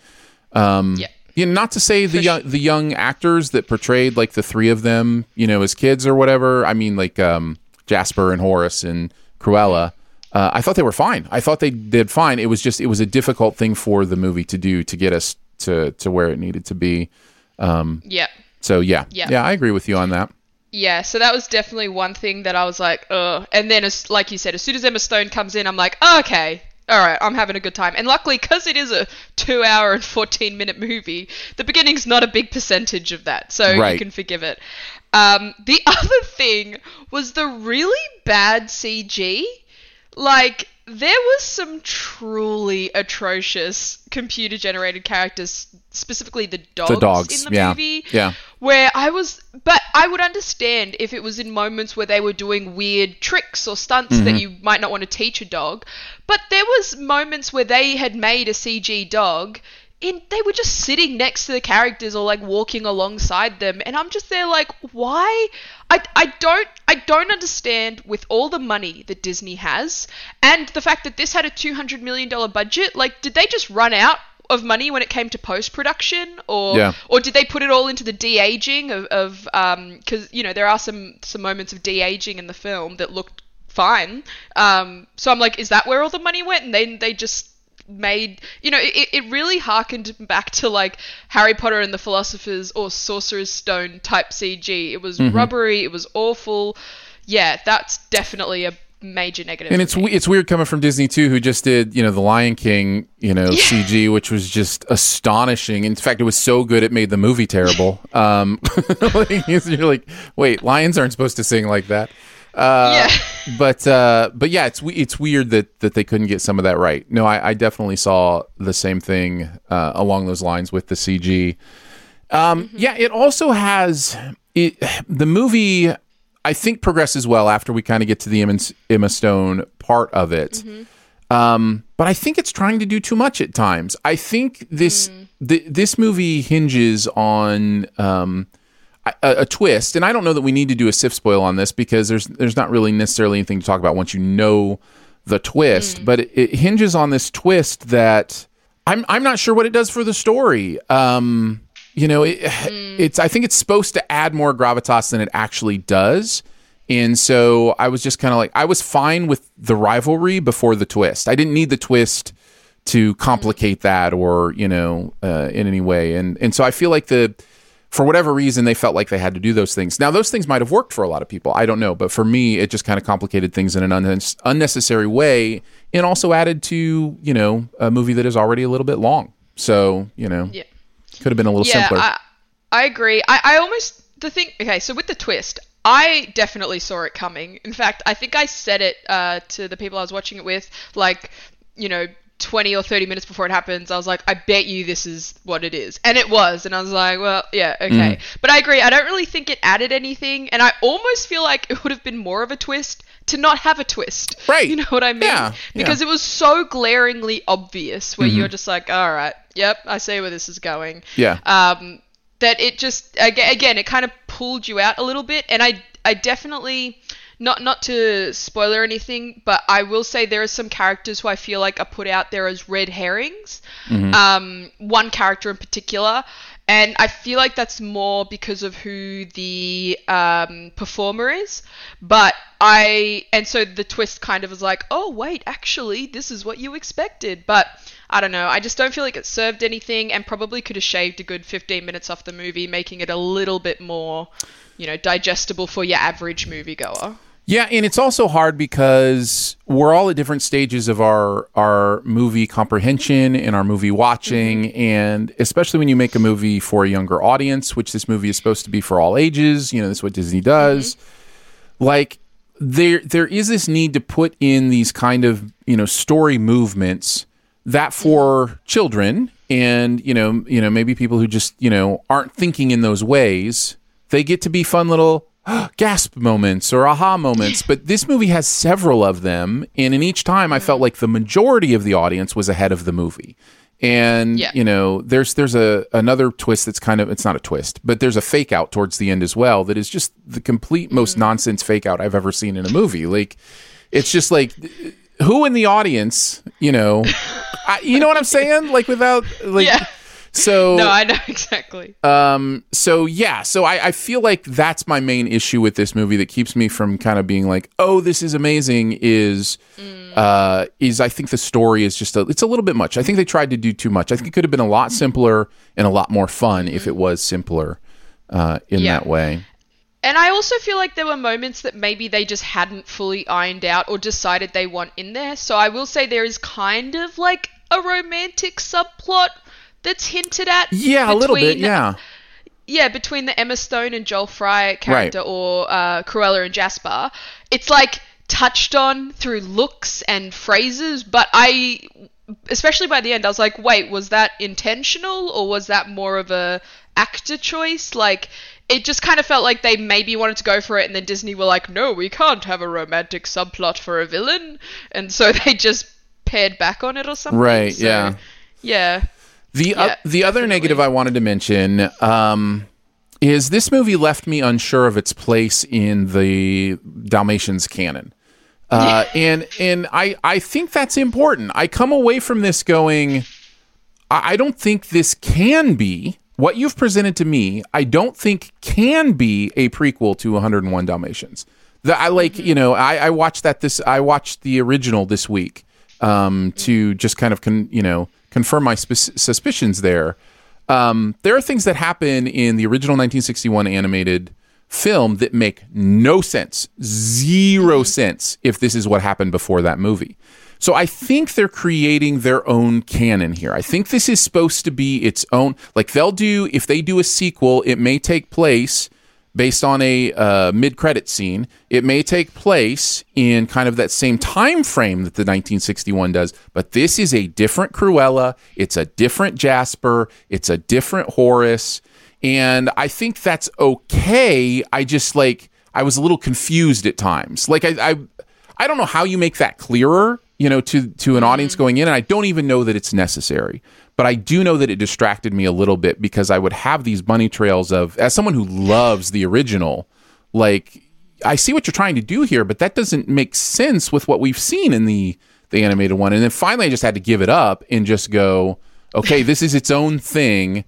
Not to say the young actors that portrayed like the three of them, as kids or whatever. I mean, like Jasper and Horace and Cruella. I thought they were fine. I thought they did fine. It was a difficult thing for the movie to do to get us to where it needed to be. So I agree with you on that. Yeah, so that was definitely one thing that I was like, ugh. And then, like you said, as soon as Emma Stone comes in, I'm like, oh, okay, all right, I'm having a good time. And luckily, because it is a 2-hour and 14-minute movie, the beginning's not a big percentage of that, so you can forgive it. The other thing was the really bad CG. Like, there was some truly atrocious computer-generated characters, specifically the dogs in the movie. Yeah. But I would understand if it was in moments where they were doing weird tricks or stunts that you might not want to teach a dog. But there was moments where they had made a CG dog they were just sitting next to the characters or like walking alongside them, and I'm just there like, why? I don't understand, with all the money that Disney has and the fact that this had a $200 million budget, like, did they just run out of money when it came to post-production, or did they put it all into the de-aging of because there are some moments of de-aging in the film that looked fine, so I'm like, is that where all the money went? And then they just made, it really harkened back to like Harry Potter and the Philosopher's or Sorcerer's Stone type CG. It was rubbery, it was awful. Yeah, that's definitely a major negative. And it's weird coming from Disney too, who just did, The Lion King, CG, which was just astonishing. In fact, it was so good it made the movie terrible. You're like, wait, lions aren't supposed to sing like that. But yeah, it's weird that they couldn't get some of that right. No, I definitely saw the same thing along those lines with the CG. Yeah, it also has the movie, I think, progresses well after we kind of get to the Emma Stone part of it. But I think it's trying to do too much at times. I think this movie hinges on a twist, and I don't know that we need to do a SIF spoil on this because there's not really necessarily anything to talk about once you know the twist, but it hinges on this twist that I'm not sure what it does for the story. It's I think it's supposed to add more gravitas than it actually does. And so I was just kind of like, I was fine with the rivalry before the twist. I didn't need the twist to complicate that or, in any way. And so I feel like for whatever reason, they felt like they had to do those things. Now, those things might have worked for a lot of people. I don't know. But for me, it just kind of complicated things in an unnecessary way, and also added to, a movie that is already a little bit long. So, could have been a little simpler. I agree. I almost, so with the twist, I definitely saw it coming. In fact, I think I said it to the people I was watching it with, 20 or 30 minutes before it happens. I was like, I bet you this is what it is. And it was. And I was like, well, yeah, okay. But I agree. I don't really think it added anything. And I almost feel like it would have been more of a twist to not have a twist. Right. You know what I mean? Yeah. Because it was so glaringly obvious where you're just like, all right, yep, I see where this is going. Yeah. That it just, again, it kind of pulled you out a little bit. And I definitely... Not to spoil or anything, but I will say there are some characters who I feel like are put out there as red herrings. One character in particular, and I feel like that's more because of who the performer is. And so the twist kind of was like, oh wait, actually, this is what you expected. But I don't know. I just don't feel like it served anything, and probably could have shaved a good 15 minutes off the movie, making it a little bit more, digestible for your average moviegoer. Yeah, and it's also hard because we're all at different stages of our movie comprehension and our movie watching, and especially when you make a movie for a younger audience, which this movie is supposed to be for all ages. You know, that's what Disney does. Like, there is this need to put in these kind of, you know, story movements that for children and, you know, maybe people who just, you know, aren't thinking in those ways, they get to be fun little gasp moments or aha moments. But this movie has several of them, and in each time I felt like the majority of the audience was ahead of the movie. And you know, there's another twist that's kind of, it's not a twist, but there's a fake out towards the end as well that is just the complete most nonsense fake out I've ever seen in a movie. Like, it's just like, who in the audience, you know, you know what I'm saying? Like, without, like, so no, I know exactly. So I feel like that's my main issue with this movie that keeps me from kind of being like, oh, this is amazing. Is I think the story is just it's a little bit much. I think they tried to do too much. I think it could have been a lot simpler and a lot more fun if it was simpler in that way. And I also feel like there were moments that maybe they just hadn't fully ironed out or decided they want in there. So I will say there is kind of like a romantic subplot that's hinted at. Yeah, a little bit, yeah. Yeah, between the Emma Stone and Joel Fry character, or Cruella and Jasper. It's like touched on through looks and phrases, but especially by the end, I was like, wait, was that intentional or was that more of a actor choice? Like, it just kind of felt like they maybe wanted to go for it, and then Disney were like, no, we can't have a romantic subplot for a villain, and so they just pared back on it or something. Right, so, yeah. Yeah. The other negative I wanted to mention is this movie left me unsure of its place in the Dalmatians canon. And I think that's important. I come away from this going, I don't think this can be, what you've presented to me, I don't think can be a prequel to 101 Dalmatians. I watched I watched the original this week to just kind of, confirm my suspicions there. There are things that happen in the original 1961 animated film that make no sense, zero sense, if this is what happened before that movie. So I think they're creating their own canon here. I think this is supposed to be its own, like if they do a sequel, it may take place based on a mid-credit scene. It may take place in kind of that same time frame that the 1961 does, but this is a different Cruella, it's a different Jasper, it's a different Horace, and I think that's okay. I just, like, I was a little confused at times. Like, I don't know how you make that clearer, to an audience going in, and I don't even know that it's necessary. But I do know that it distracted me a little bit because I would have these bunny trails of, as someone who loves the original, like, I see what you're trying to do here, but that doesn't make sense with what we've seen in the animated one. And then finally I just had to give it up and just go, okay, this is its own thing,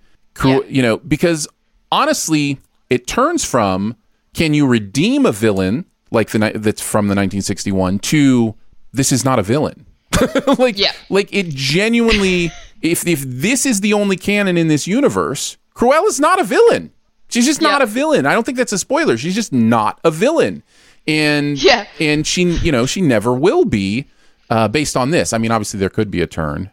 because honestly, it turns from, can you redeem a villain like that's from the 1961 to this is not a villain. Like it genuinely, if this is the only canon in this universe, Cruella's not a villain. She's just not a villain. I don't think that's a spoiler. She's just not a villain. And she, she never will be based on this. I mean, obviously there could be a turn.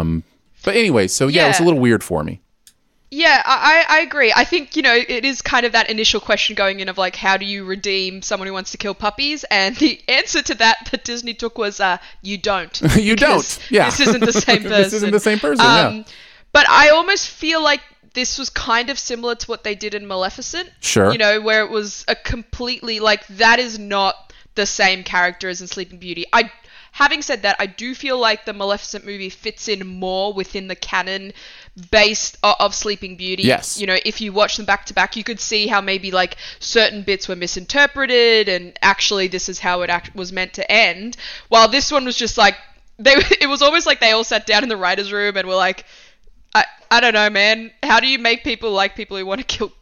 But anyway, so it was a little weird for me. Yeah, I agree. I think, it is kind of that initial question going in of like, how do you redeem someone who wants to kill puppies? And the answer to that Disney took was, you don't. You don't. Yeah. This isn't the same person. This isn't the same person, yeah. But I almost feel like this was kind of similar to what they did in Maleficent. Sure. Where it was a completely, like, that is not the same character as in Sleeping Beauty. Having said that, I do feel like the Maleficent movie fits in more within the canon based of Sleeping Beauty. Yes. If you watch them back to back, you could see how maybe like certain bits were misinterpreted and actually this is how it was meant to end. While this one was just like, it was almost like they all sat down in the writer's room and were like, I don't know, man. How do you make people like people who want to kill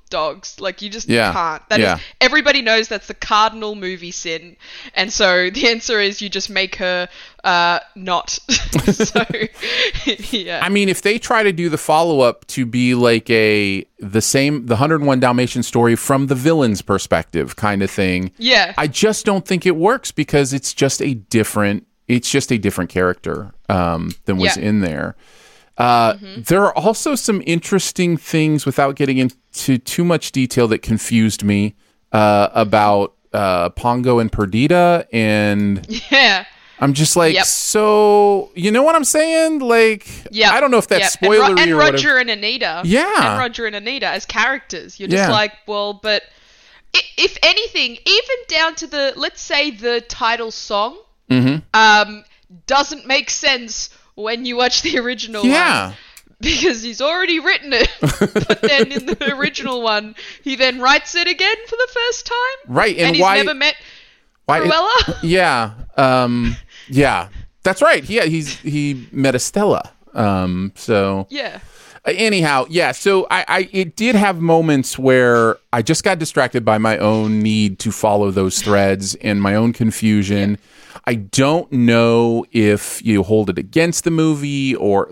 dogs. Like, you just Yeah. can't. That Yeah. is, everybody knows that's the cardinal movie sin. And so the answer is you just make her not. So, yeah. I mean, if they try to do the follow-up to be like the 101 Dalmatian story from the villain's perspective kind of thing, yeah, I just don't think it works because it's just a different character than was in there. There are also some interesting things, without getting into too much detail, that confused me about Pongo and Perdita, and yeah. I'm just like, so you know what I'm saying? Like, I don't know if that's spoilery and or Roger whatever. and Anita. Yeah. And Roger and Anita as characters. You're just like, well, but if anything, even down to let's say the title song, doesn't make sense when you watch the original one. Because he's already written it, but then in the original one, he then writes it again for the first time. Right, and he's never met Cruella. Yeah, that's right. He met Estella. So yeah. Anyhow, yeah. So it did have moments where I just got distracted by my own need to follow those threads and my own confusion. I don't know if you hold it against the movie or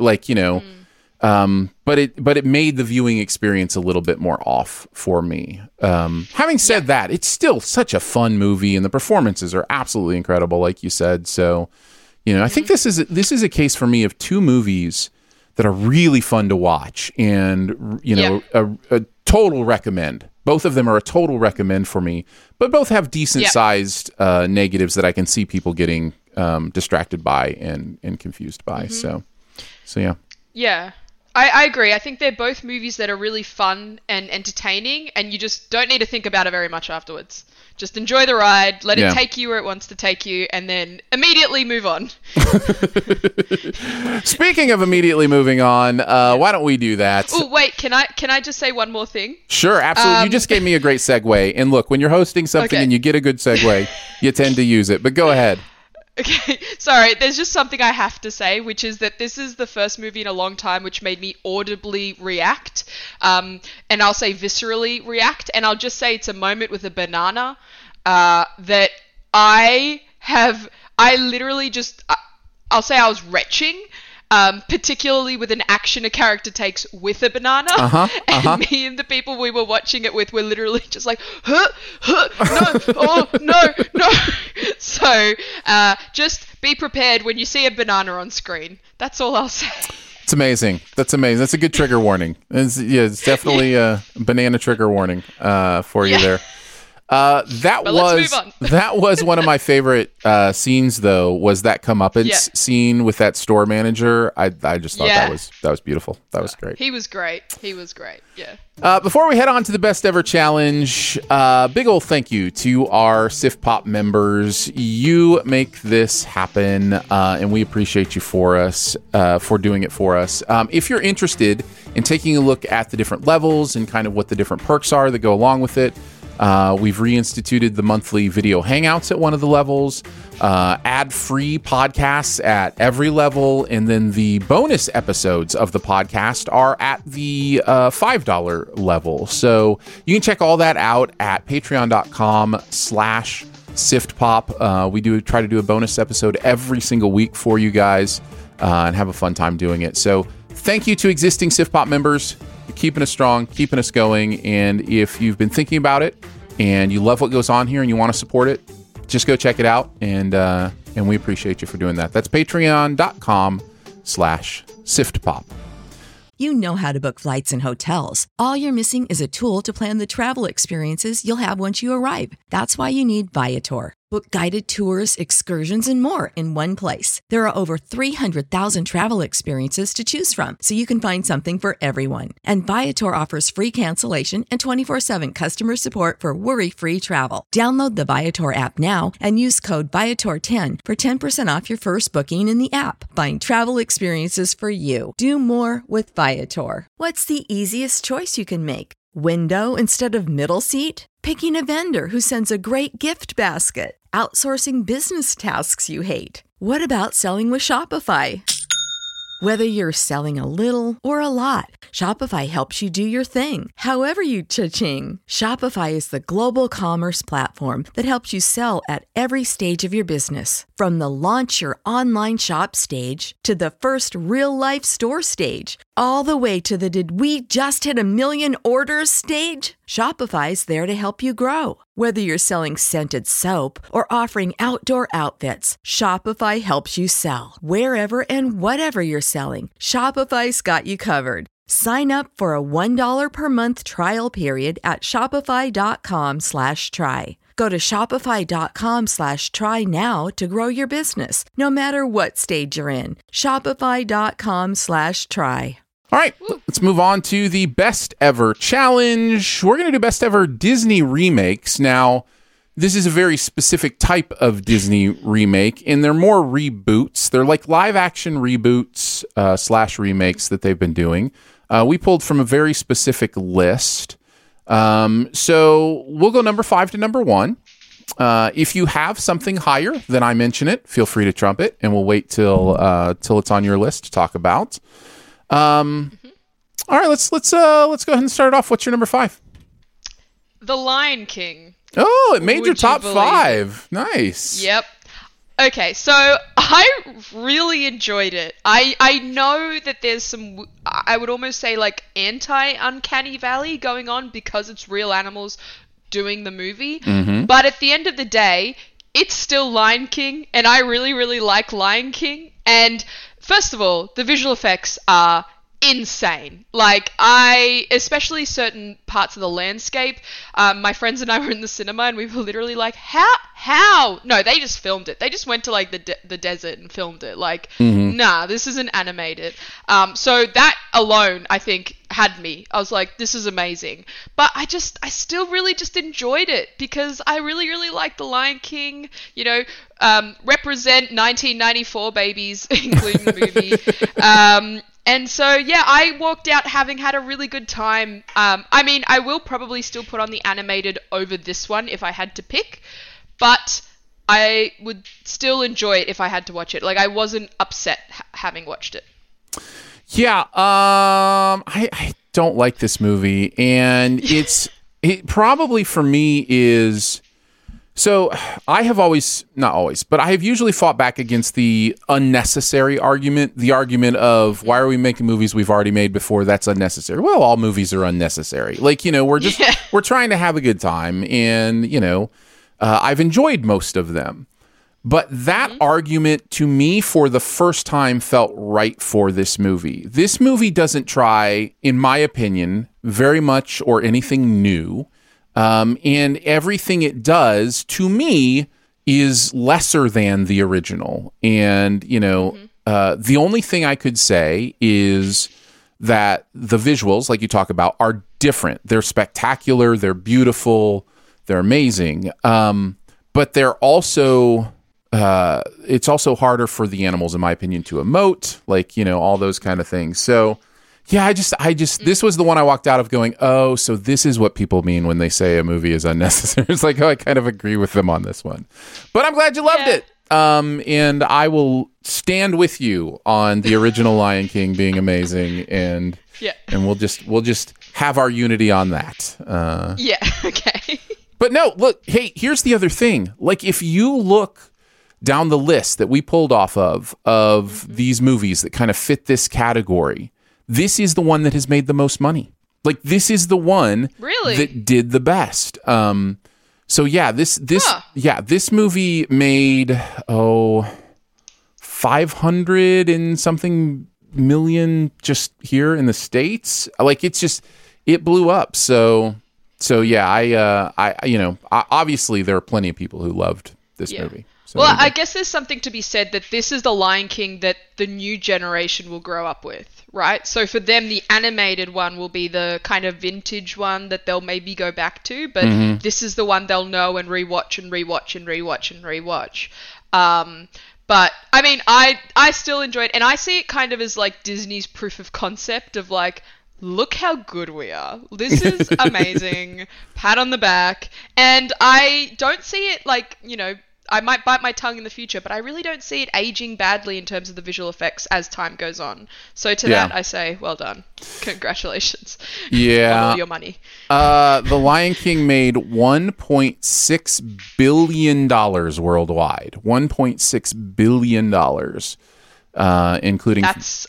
but it made the viewing experience a little bit more off for me. Having said that, it's still such a fun movie, and the performances are absolutely incredible, like you said. So, I think this is a case for me of two movies that are really fun to watch, and a total recommend. Both of them are a total recommend for me, but both have decent sized negatives that I can see people getting distracted by and confused by. So yeah. Yeah. I agree. I think they're both movies that are really fun and entertaining, and you just don't need to think about it very much afterwards. Just enjoy the ride, let it take you where it wants to take you, and then immediately move on. Speaking of immediately moving on, why don't we do that? Oh, wait, can I just say one more thing? Sure, absolutely. You just gave me a great segue. And look, when you're hosting something and you get a good segue, you tend to use it. But go ahead. Okay, sorry, there's just something I have to say, which is that this is the first movie in a long time which made me audibly react, and I'll say viscerally react, and I'll just say it's a moment with a banana that I'll say I was retching, particularly with an action a character takes with a banana, and me and the people we were watching it with were literally just like, no, oh, no. So, just be prepared when you see a banana on screen. That's all I'll say. It's amazing. That's amazing. That's a good trigger warning. It's definitely a banana trigger warning for you there. That was one of my favorite scenes, though, was that comeuppance scene with that store manager. I just thought that was beautiful. That was great. He was great. Yeah. Before we head on to the best ever challenge, big old thank you to our SIF Pop members. You make this happen, and we appreciate you for doing it for us. If you're interested in taking a look at the different levels and kind of what the different perks are that go along with it, we've reinstituted the monthly video hangouts at one of the levels, ad-free podcasts at every level, and then the bonus episodes of the podcast are at the $5 level. So you can check all that out at patreon.com/SiftPop. We do try to do a bonus episode every single week for you guys and have a fun time doing it. So thank you to existing SIF Pop members. Keeping us strong, keeping us going. And if you've been thinking about it and you love what goes on here and you want to support it, just go check it out. And we appreciate you for doing that. That's patreon.com/SiftPop. You know how to book flights and hotels. All you're missing is a tool to plan the travel experiences you'll have once you arrive. That's why you need Viator. Book guided tours, excursions, and more in one place. There are over 300,000 travel experiences to choose from, so you can find something for everyone. And Viator offers free cancellation and 24/7 customer support for worry-free travel. Download the Viator app now and use code Viator10 for 10% off your first booking in the app. Find travel experiences for you. Do more with Viator. What's the easiest choice you can make? Window instead of middle seat? Picking a vendor who sends a great gift basket? Outsourcing business tasks you hate? What about selling with Shopify? Whether you're selling a little or a lot, Shopify helps you do your thing, however you cha-ching. Shopify is the global commerce platform that helps you sell at every stage of your business. From the launch your online shop stage to the first real-life store stage, all the way to the did we just hit a million orders stage. Shopify's there to help you grow. Whether you're selling scented soap or offering outdoor outfits, Shopify helps you sell. Wherever and whatever you're selling, Shopify's got you covered. Sign up for a $1 per month trial period at shopify.com/try. Go to shopify.com/try now to grow your business, no matter what stage you're in. Shopify.com/try. All right, let's move on to the best ever challenge. We're going to do best ever Disney remakes. Now, this is a very specific type of Disney remake, and they're more reboots. They're like live action reboots / remakes that they've been doing. We pulled from a very specific list. So we'll go number 5 to number 1. If you have something higher than I mention it, feel free to trump it, and we'll wait till it's on your list to talk about. All right, let's go ahead and start it off. What's your number 5? The Lion King. Oh, it made your top 5. Nice. Yep. Okay, so I really enjoyed it. I know that there's some, I would almost say like anti-Uncanny Valley going on because it's real animals doing the movie. Mm-hmm. But at the end of the day, it's still Lion King, and I really, really like Lion King. And first of all, the visual effects are insane. Like, especially certain parts of the landscape, my friends and I were in the cinema and we were literally like, how? No, they just filmed it. They just went to like the desert and filmed it. Like, nah, this isn't animated. So that alone, I think, had me. I was like, this is amazing. But I still really just enjoyed it because I really, really like The Lion King, represent 1994 babies, including the movie. And so, yeah, I walked out having had a really good time. I mean, I will probably still put on the animated over this one if I had to pick, but I would still enjoy it if I had to watch it. Like, I wasn't upset having watched it. Yeah, I don't like this movie, and it probably for me is... So I have not always, but I have usually fought back against the unnecessary argument, the argument of why are we making movies we've already made before? That's unnecessary. Well, all movies are unnecessary. Like, we're trying to have a good time, and, I've enjoyed most of them. But that argument to me for the first time felt right for this movie. This movie doesn't try, in my opinion, very much or anything new. And everything it does, to me, is lesser than the original. And, the only thing I could say is that the visuals, like you talk about, are different. They're spectacular. They're beautiful. They're amazing. But they're also... it's also harder for the animals, in my opinion, to emote, like, all those kind of things. So... Yeah, I just, this was the one I walked out of going, oh, so this is what people mean when they say a movie is unnecessary. It's like, oh, I kind of agree with them on this one. But I'm glad you loved it. And I will stand with you on the original Lion King being amazing. And we'll just have our unity on that. Okay. But no, look, hey, here's the other thing. Like, if you look down the list that we pulled off of these movies that kind of fit this category, this is the one that has made the most money. Like, this is the one that did the best. So yeah, this movie made 500 and something million just here in the States. Like, it blew up. So yeah, I obviously there are plenty of people who loved this movie. So well, I guess there's something to be said that this is the Lion King that the new generation will grow up with, right? So for them, the animated one will be the kind of vintage one that they'll maybe go back to, but this is the one they'll know and rewatch and rewatch and rewatch and rewatch. But I mean, I still enjoy it, and I see it kind of as like Disney's proof of concept of like, look how good we are. This is amazing. Pat on the back. And I don't see it like, I might bite my tongue in the future, but I really don't see it aging badly in terms of the visual effects as time goes on. So to that, I say, well done. Congratulations. Yeah. On all your money. The Lion King made $1.6 billion worldwide. $1.6 billion, including That's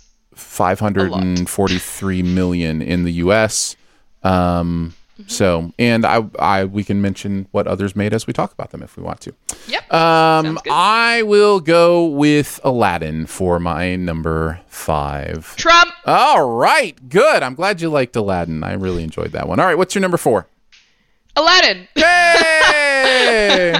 $543 million in the U.S. So, and we can mention what others made as we talk about them if we want to. Yep. Sounds good. I will go with Aladdin for my number 5. Trump. All right, good. I'm glad you liked Aladdin. I really enjoyed that one. All right, what's your number 4? Aladdin. Yay!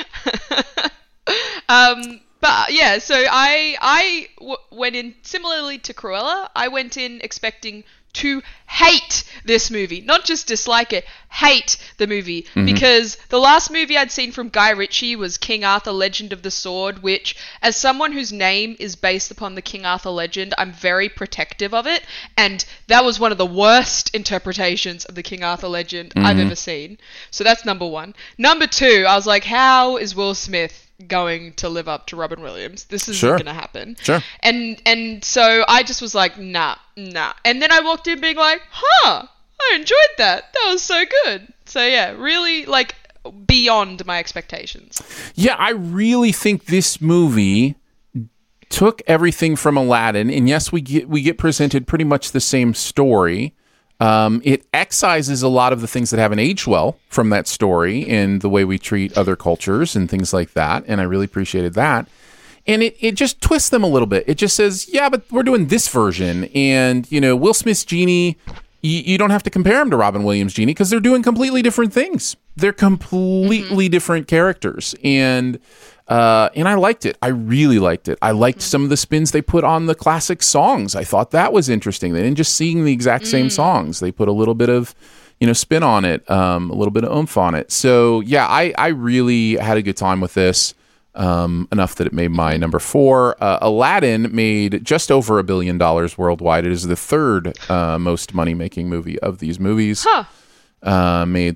But yeah, so I went in similarly to Cruella. I went in expecting to hate this movie, not just dislike it, hate the movie, because the last movie I'd seen from Guy Ritchie was King Arthur Legend of the Sword, which, as someone whose name is based upon the King Arthur legend, I'm very protective of it, and that was one of the worst interpretations of the King Arthur legend I've ever seen. So that's number 1. Number 2, I was like, how is Will Smith going to live up to Robin Williams? This isn't going to happen. Sure. And so I just was like, nah. And then I walked in being like, I enjoyed that. That was so good. So yeah, really like beyond my expectations. Yeah, I really think this movie took everything from Aladdin, and yes, we get presented pretty much the same story. It excises a lot of the things that haven't aged well from that story and the way we treat other cultures and things like that. And I really appreciated that. And it just twists them a little bit. It just says, yeah, but we're doing this version. And, you know, Will Smith's genie, you don't have to compare him to Robin Williams' genie because they're doing completely different things. They're completely different characters. And I liked it. I really liked it. I liked some of the spins they put on the classic songs. I thought that was interesting. They didn't just sing the exact same songs. They put a little bit of, spin on it, a little bit of oomph on it. So yeah, I really had a good time with this. Enough that it made my number 4. Aladdin made just over $1 billion worldwide. It is the third most money-making movie of these movies. Made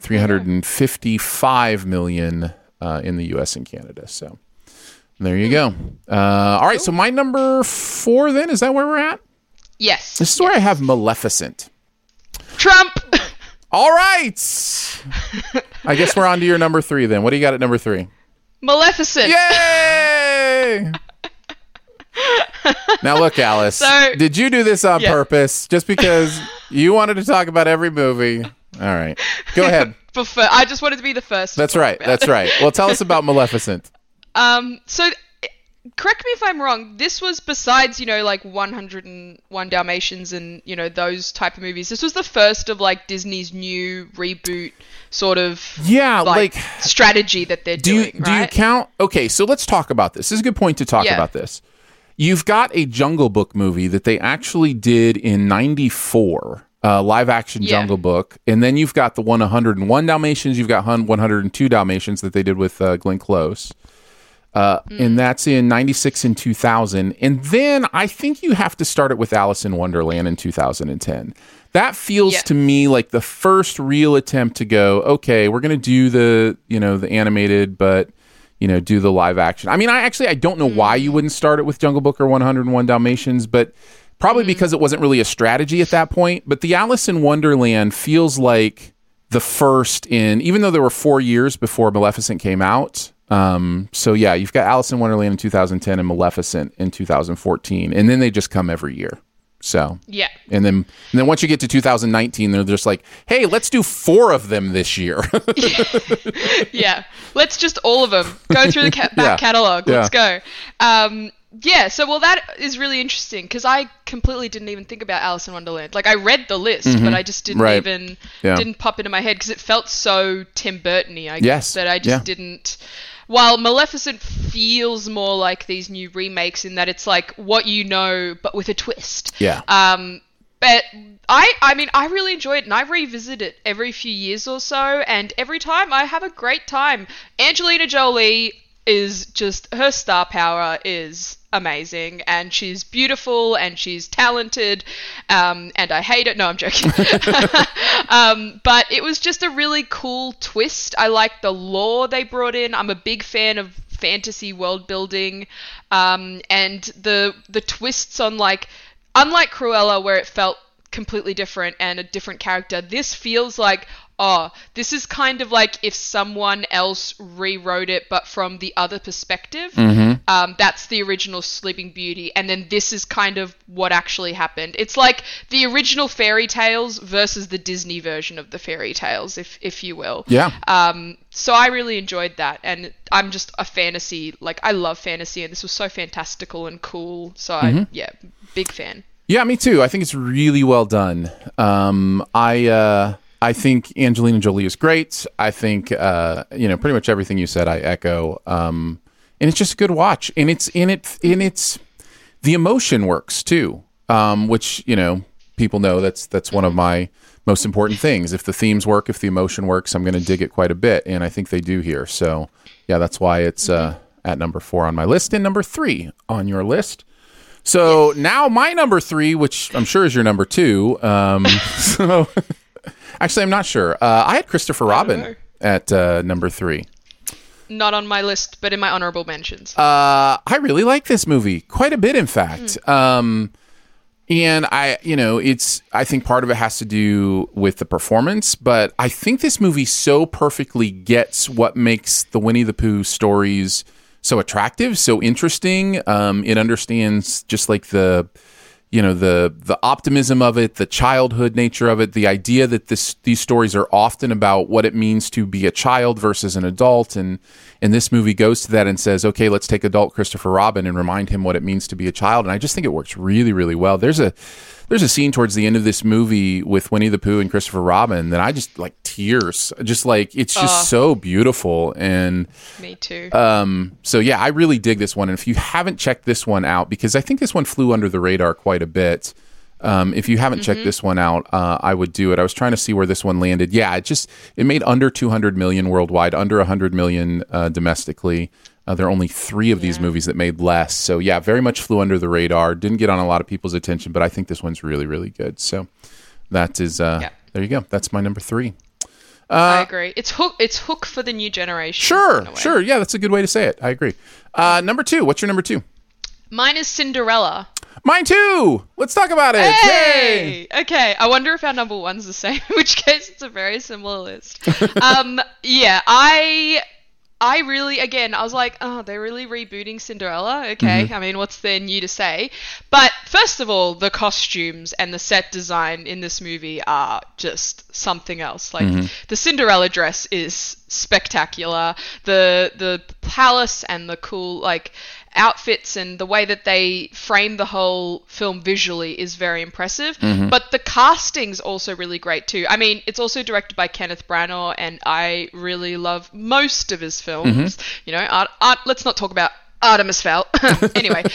$355 million in the U.S. and Canada. So there you go. All right, so my number 4 then, is that where we're at? Yes. This is where I have Maleficent. Trump! All right! I guess we're on to your number 3 then. What do you got at number 3? Maleficent. Yay! Now look, Alice, did you do this on purpose just because you wanted to talk about every movie? All right. Go ahead. I just wanted to be the first. That's right. That's right. Well, tell us about Maleficent. So correct me if I'm wrong. This was besides, like 101 Dalmatians and, those type of movies. This was the first of like Disney's new reboot sort of strategy that they're doing, right? Do you count? Okay, so let's talk about this. This is a good point to talk about this. You've got a Jungle Book movie that they actually did in 94, live action Jungle Book. And then you've got the 101 Dalmatians. You've got 102 Dalmatians that they did with Glenn Close. And that's in 96 and 2000. And then I think you have to start it with Alice in Wonderland in 2010. That feels to me like the first real attempt to go, okay, we're going to do the animated, but, do the live action. I mean, I don't know why you wouldn't start it with Jungle Book or 101 Dalmatians, but probably because it wasn't really a strategy at that point. But the Alice in Wonderland feels like the first even though there were 4 years before Maleficent came out. So yeah, you've got Alice in Wonderland in 2010 and Maleficent in 2014, and then they just come every year. So yeah, and then once you get to 2019, they're just like, hey, let's do 4 of them this year. Yeah, let's just all of them go through the back catalog. Let's go. So that is really interesting because I completely didn't even think about Alice in Wonderland. Like I read the list, but I just didn't didn't pop into my head because it felt so Tim Burton-y, I guess, that I just didn't. While Maleficent feels more like these new remakes in that it's like what you know, but with a twist. Yeah. But I really enjoy it, and I revisit it every few years or so, and every time I have a great time. Angelina Jolie is just, her star power is amazing, and she's beautiful and she's talented, and I hate it. No, I'm joking. But it was just a really cool twist. I like the lore they brought in. I'm a big fan of fantasy world building, and the twists on, like, unlike Cruella where it felt completely different and a different character, this feels like, oh, this is kind of like if someone else rewrote it but from the other perspective. That's the original Sleeping Beauty, and then this is kind of what actually happened. It's like the original fairy tales versus the Disney version of the fairy tales, if you will. Yeah. So I really enjoyed that, and I'm just a fantasy, like, I love fantasy, and this was so fantastical and cool. So big fan. Yeah, me too. I think it's really well done. I think Angelina Jolie is great. I think pretty much everything you said I echo. And it's just a good watch. And it's the emotion works too. Which, people know that's one of my most important things. If the themes work, if the emotion works, I'm going to dig it quite a bit, and I think they do here. So, yeah, that's why it's at number 4 on my list and number 3 on your list. So now my number 3, which I'm sure is your number 2. So actually, I'm not sure. I had Christopher Robin at number 3. Not on my list, but in my honorable mentions. I really like this movie quite a bit, in fact. And I think part of it has to do with the performance, but I think this movie so perfectly gets what makes the Winnie the Pooh stories so attractive, so interesting. It understands just like the optimism of it, the childhood nature of it, the idea that these stories are often about what it means to be a child versus an adult. And this movie goes to that and says, okay, let's take adult Christopher Robin and remind him what it means to be a child. And I just think it works really, really well. There's a scene towards the end of this movie with Winnie the Pooh and Christopher Robin that I just like tears. Just like, it's just so beautiful. And me too. So yeah, I really dig this one. And if you haven't checked this one out, because I think this one flew under the radar quite a bit. If you haven't checked this one out, I would do it. I was trying to see where this one landed. Yeah, it made under 200 million worldwide, under 100 million domestically. There are only 3 of these movies that made less. So yeah, very much flew under the radar. Didn't get on a lot of people's attention, but I think this one's really, really good. So that is, there you go. That's my number 3. I agree. It's Hook for the new generation. Sure. Yeah, that's a good way to say it. I agree. Number 2. What's your number 2? Mine is Cinderella. Mine too. Let's talk about it. Hey! Okay. I wonder if our number 1's the same, in which case it's a very similar list. Yeah, I really, again, I was like, oh, they're really rebooting Cinderella. Okay, I mean, what's there new to say? But first of all, the costumes and the set design in this movie are just something else. Like, the Cinderella dress is spectacular. The palace and the cool, like, outfits and the way that they frame the whole film visually is very impressive. But the casting's also really great too. I mean, it's also directed by Kenneth Branagh, and I really love most of his films. Let's not talk about Artemis Fowl. Anyway,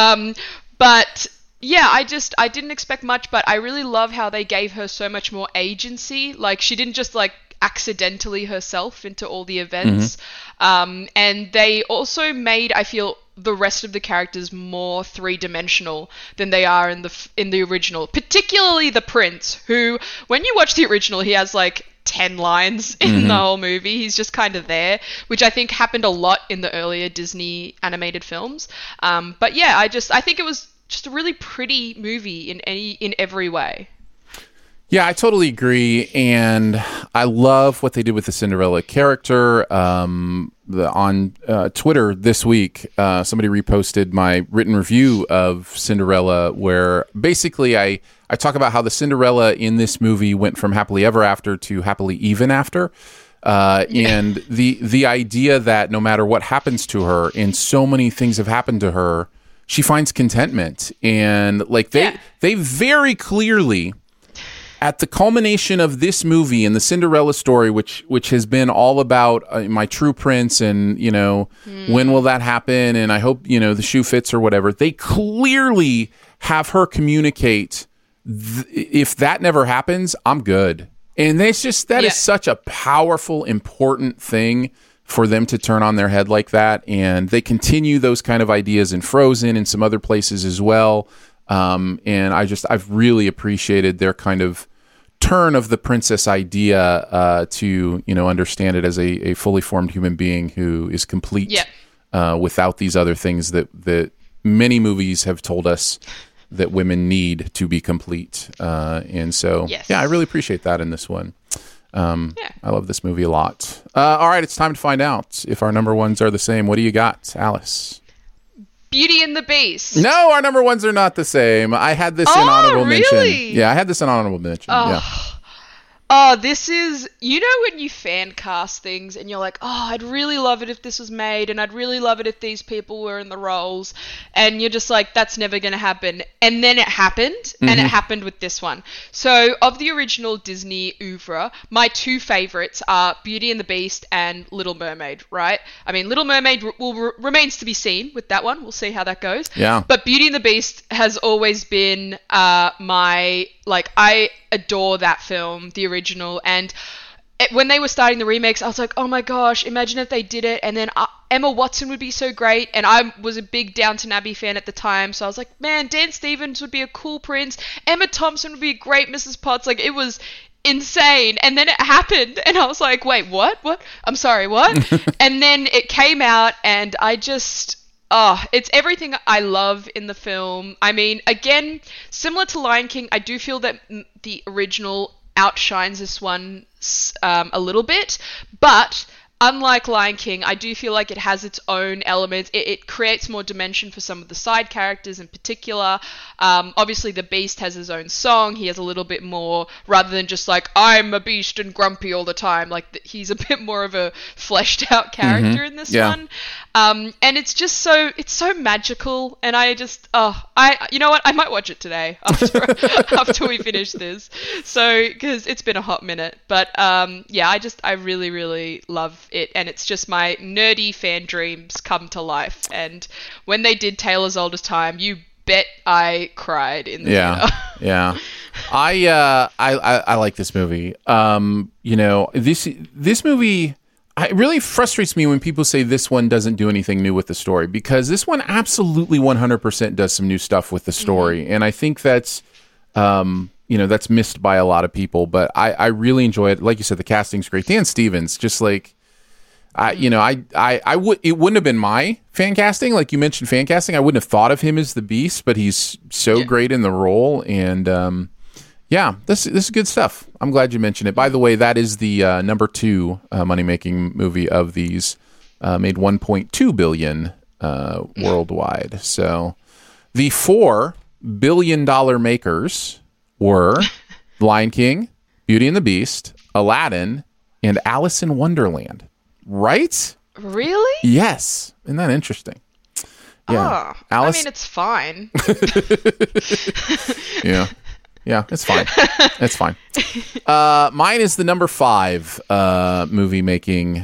but yeah, I didn't expect much, but I really love how they gave her so much more agency. Like, she didn't just like accidentally herself into all the events. And they also made, I feel, the rest of the characters more three-dimensional than they are in the original, particularly the prince, who, when you watch the original, he has like 10 lines in the whole movie. He's just kind of there, which I think happened a lot in the earlier Disney animated films. But yeah, I think it was just a really pretty movie in every way. Yeah, I totally agree, and I love what they did with the Cinderella character. On Twitter this week, somebody reposted my written review of Cinderella, where basically I talk about how the Cinderella in this movie went from happily ever after to happily even after. And the idea that no matter what happens to her, and so many things have happened to her, she finds contentment. And like they very clearly, at the culmination of this movie and the Cinderella story, which has been all about my true prince and, when will that happen? And I hope, the shoe fits or whatever. They clearly have her communicate, if that never happens, I'm good. And that's just, that is such a powerful, important thing for them to turn on their head like that. And they continue those kind of ideas in Frozen and some other places as well. And I've really appreciated their kind of turn of the princess idea to, understand it as a fully formed human being who is complete without these other things that many movies have told us that women need to be complete. And so, I really appreciate that in this one. I love this movie a lot. All right, it's time to find out if our number ones are the same. What do you got, Alice? Beauty and the Beast. No, our number ones are not the same. I had this in honorable mention. Yeah, I had this in honorable mention. Yeah. Oh, this is, you know when you fan cast things and you're like, oh, I'd really love it if this was made, and I'd really love it if these people were in the roles, and you're just like, that's never going to happen. And then it happened, and it happened with this one. So, of the original Disney oeuvre, my 2 favorites are Beauty and the Beast and Little Mermaid, right? I mean, Little Mermaid remains to be seen with that one. We'll see how that goes. Yeah. But Beauty and the Beast has always been I adore that film, the original, and when they were starting the remakes, I was like, oh my gosh, imagine if they did it, and then Emma Watson would be so great, and I was a big Downton Abbey fan at the time, so I was like, man, Dan Stevens would be a cool prince, Emma Thompson would be a great Mrs. Potts, like, it was insane, and then it happened, and I was like, wait, what? I'm sorry, what? And then it came out, and I just... it's everything I love in the film. I mean, again, similar to Lion King, I do feel that the original outshines this one a little bit, but unlike Lion King, I do feel like it has its own elements. It creates more dimension for some of the side characters in particular. Obviously, the Beast has his own song. He has a little bit more, rather than just like, I'm a beast and grumpy all the time. Like, he's a bit more of a fleshed out character in this one. And it's just it's so magical. And I just, you know what? I might watch it today after we finish this. So, because it's been a hot minute. But, I really, really love it, and it's just my nerdy fan dreams come to life. And when they did Tale as Old as Time, you bet I cried in the theater. Yeah. I like this movie. This movie, it really frustrates me when people say this one doesn't do anything new with the story, because this one absolutely 100% does some new stuff with the story, and I think that's that's missed by a lot of people. But I really enjoy it. Like you said, the casting's great. Dan Stevens, just like. It wouldn't have been my fan casting. Like you mentioned fan casting, I wouldn't have thought of him as the Beast, but he's so great in the role. And, this is good stuff. I'm glad you mentioned it. By the way, that is the number 2 money-making movie of these, made $1.2 billion worldwide. So the 4 billion-dollar makers were Lion King, Beauty and the Beast, Aladdin, and Alice in Wonderland. Right? Really? Yes. Isn't that interesting? Yeah. Alice... I mean, it's fine. Yeah, it's fine. It's fine. Mine is the number 5 money making,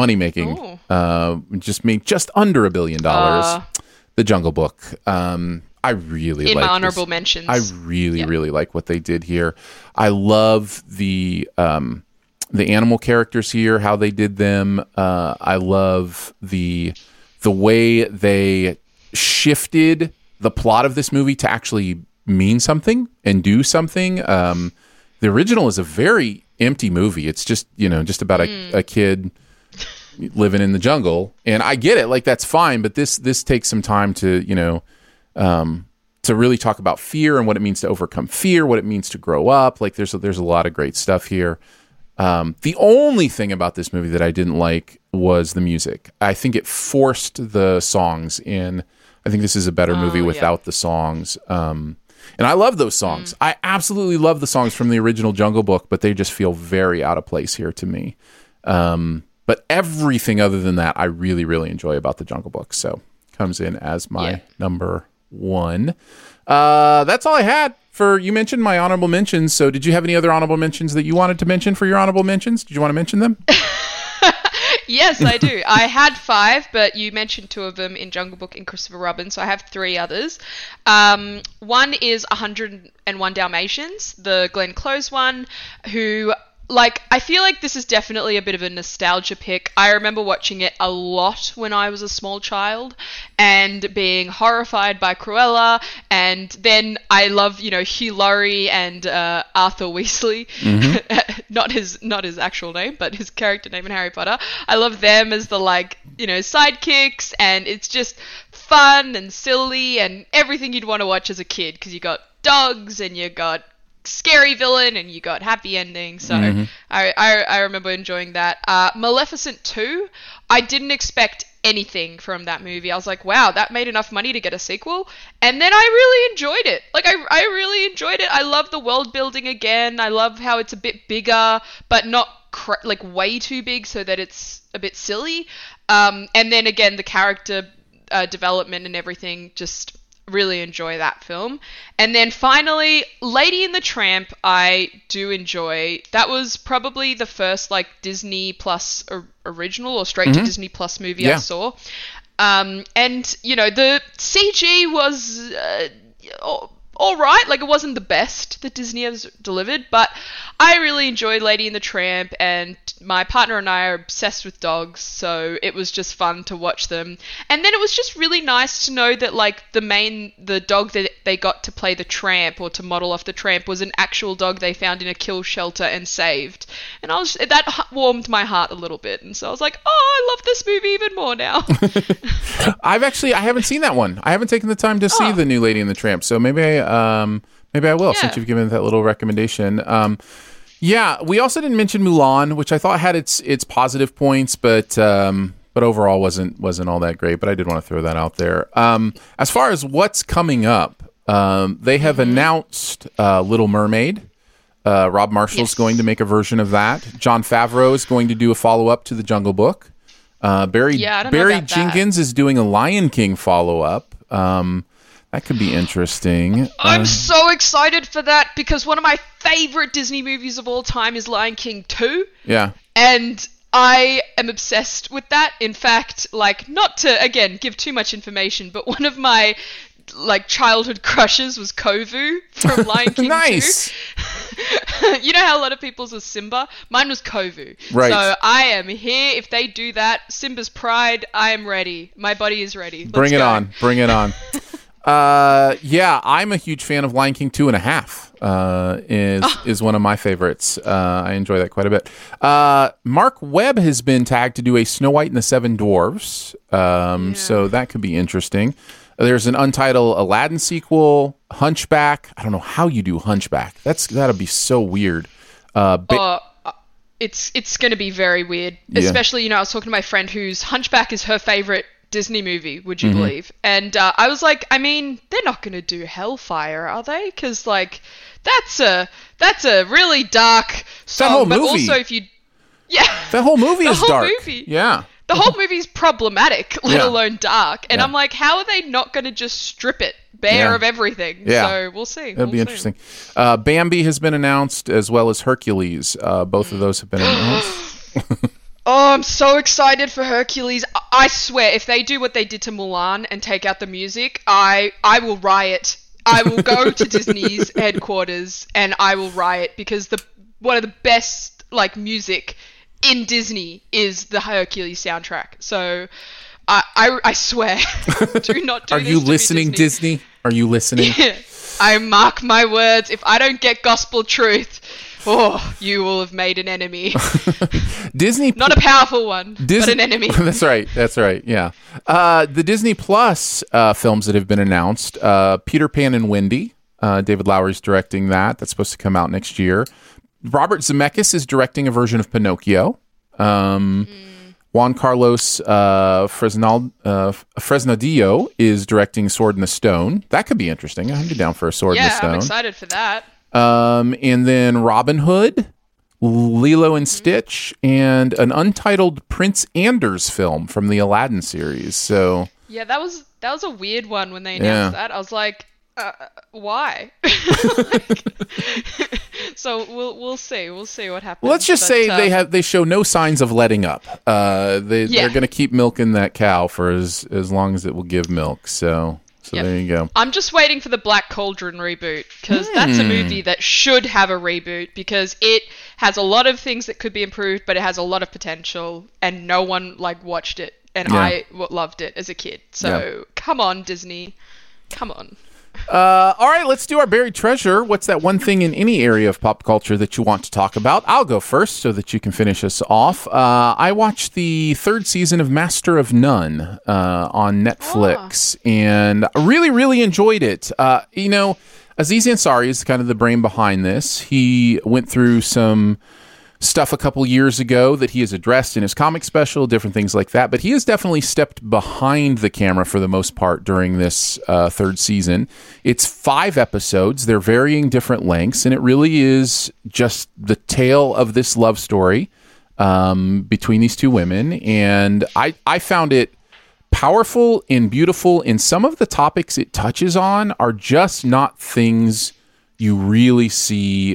just made just under $1 billion. The Jungle Book. I really like in my honorable mentions. I really like what they did here. I love the animal characters here, how they did them. I love the way they shifted the plot of this movie to actually mean something and do something. The original is a very empty movie. It's just about a kid living in the jungle, and I get it. Like, that's fine, but this takes some time to really talk about fear and what it means to overcome fear, what it means to grow up. Like, there's a lot of great stuff here. The only thing about this movie that I didn't like was the music. I think it forced the songs in. I think this is a better movie without the songs. And I love those songs. I absolutely love the songs from the original Jungle Book, but they just feel very out of place here to me. But everything other than that, I really, really enjoy about the Jungle Book. So comes in as my number 1. That's all I had. You mentioned my honorable mentions, so did you have any other honorable mentions that you wanted to mention for your honorable mentions? Did you want to mention them? Yes, I do. I had 5, but you mentioned 2 of them in Jungle Book and Christopher Robin, so I have 3 others. One is 101 Dalmatians, the Glenn Close one, who... I feel like this is definitely a bit of a nostalgia pick. I remember watching it a lot when I was a small child and being horrified by Cruella. And then I love, Hugh Laurie and Arthur Weasley. not his actual name, but his character name in Harry Potter. I love them as the sidekicks, and it's just fun and silly and everything you'd want to watch as a kid, because you got dogs and you got scary villain and you got happy ending. So I remember enjoying that. Maleficent 2, I didn't expect anything from that movie. I was like, wow, that made enough money to get a sequel, and then I really enjoyed it. I really enjoyed it. I love the world building again. I love how it's a bit bigger, but not way too big so that it's a bit silly. And then again, the character development and everything, just really enjoy that film. And then finally, Lady and the Tramp, I do enjoy. That was probably the first Disney Plus original or straight to Disney Plus movie I saw. And the CG was all right. It wasn't the best that Disney has delivered, but I really enjoyed Lady and the Tramp, and my partner and I are obsessed with dogs, so it was just fun to watch them. And then it was just really nice to know that the dog that they got to play the tramp, or to model off the tramp, was an actual dog they found in a kill shelter and saved. And that warmed my heart a little bit, and so I was like, oh, I love this movie even more now. I haven't seen that one. I haven't taken the time to see the new Lady and the Tramp, so maybe I will, since you've given that little recommendation. We also didn't mention Mulan, which I thought had its positive points, but overall wasn't all that great. But I did want to throw that out there. As far as what's coming up, they have announced Little Mermaid. Rob Marshall's going to make a version of that. Jon Favreau is going to do a follow-up to The Jungle Book. Barry Jenkins is doing a Lion King follow-up. That could be interesting. I'm so excited for that, because one of my favorite Disney movies of all time is Lion King 2. Yeah. And I am obsessed with that. In fact, not to, again, give too much information, but one of my childhood crushes was Kovu from Lion King 2. Nice. You know how a lot of people's was Simba? Mine was Kovu. Right. So I am here. If they do that, Simba's Pride, I am ready. My body is ready. Bring it on. Bring it on. I'm a huge fan of Lion King 2.5. Is one of my favorites. I enjoy that quite a bit. Mark Webb has been tagged to do a Snow White and the Seven Dwarfs. So that could be interesting. There's an untitled Aladdin sequel, Hunchback. I don't know how you do Hunchback. That'll be so weird. It's going to be very weird. Yeah. Especially, I was talking to my friend whose Hunchback is her favorite Disney movie, would you believe? And I was like, I mean, they're not going to do Hellfire, are they? Because that's a really dark song. That whole but movie. Also, if you, that whole movie is dark. Yeah, the whole movie's problematic, let alone dark. And I'm like, how are they not going to just strip it bare of everything? Yeah. So we'll see. That'll be interesting. Bambi has been announced, as well as Hercules. Both of those have been announced. Oh, I'm so excited for Hercules. I swear, if they do what they did to Mulan and take out the music, I will riot. I will go to Disney's headquarters and I will riot, because one of the best music in Disney is the Hercules soundtrack. So I swear, do not do Are this you to listening, Disney? Are you listening? Yeah. I mark my words. If I don't get gospel truth, you will have made an enemy. Disney, not a powerful one, but an enemy. That's right. Yeah. The Disney Plus films that have been announced: Peter Pan and Wendy. David Lowery's directing that. That's supposed to come out next year. Robert Zemeckis is directing a version of Pinocchio. Juan Carlos Fresnadillo is directing Sword in the Stone. That could be interesting. I'd be down for a Sword in the Stone. Yeah, I'm excited for that. And then Robin Hood, Lilo and Stitch, and an untitled Prince Anders film from the Aladdin series. So yeah, that was a weird one when they announced that. I was like, why? So we'll see what happens. Well, let's just say they show no signs of letting up. They're going to keep milking that cow for as long as it will give milk. So there you go. I'm just waiting for the Black Cauldron reboot, because that's a movie that should have a reboot, because it has a lot of things that could be improved, but it has a lot of potential, and no one watched it, and I loved it as a kid. So come on, Disney, come on. All right, let's do our buried treasure. What's that one thing in any area of pop culture that you want to talk about? I'll go first so that you can finish us off. I watched the 3rd season of Master of None on Netflix, and I really, really enjoyed it. Aziz Ansari is kind of the brain behind this. He went through some stuff a couple years ago that he has addressed in his comic special, different things like that. But he has definitely stepped behind the camera for the most part during this 3rd season. It's 5 episodes. They're varying different lengths, and it really is just the tale of this love story between these 2 women. And I found it powerful and beautiful, and some of the topics it touches on are just not things you really see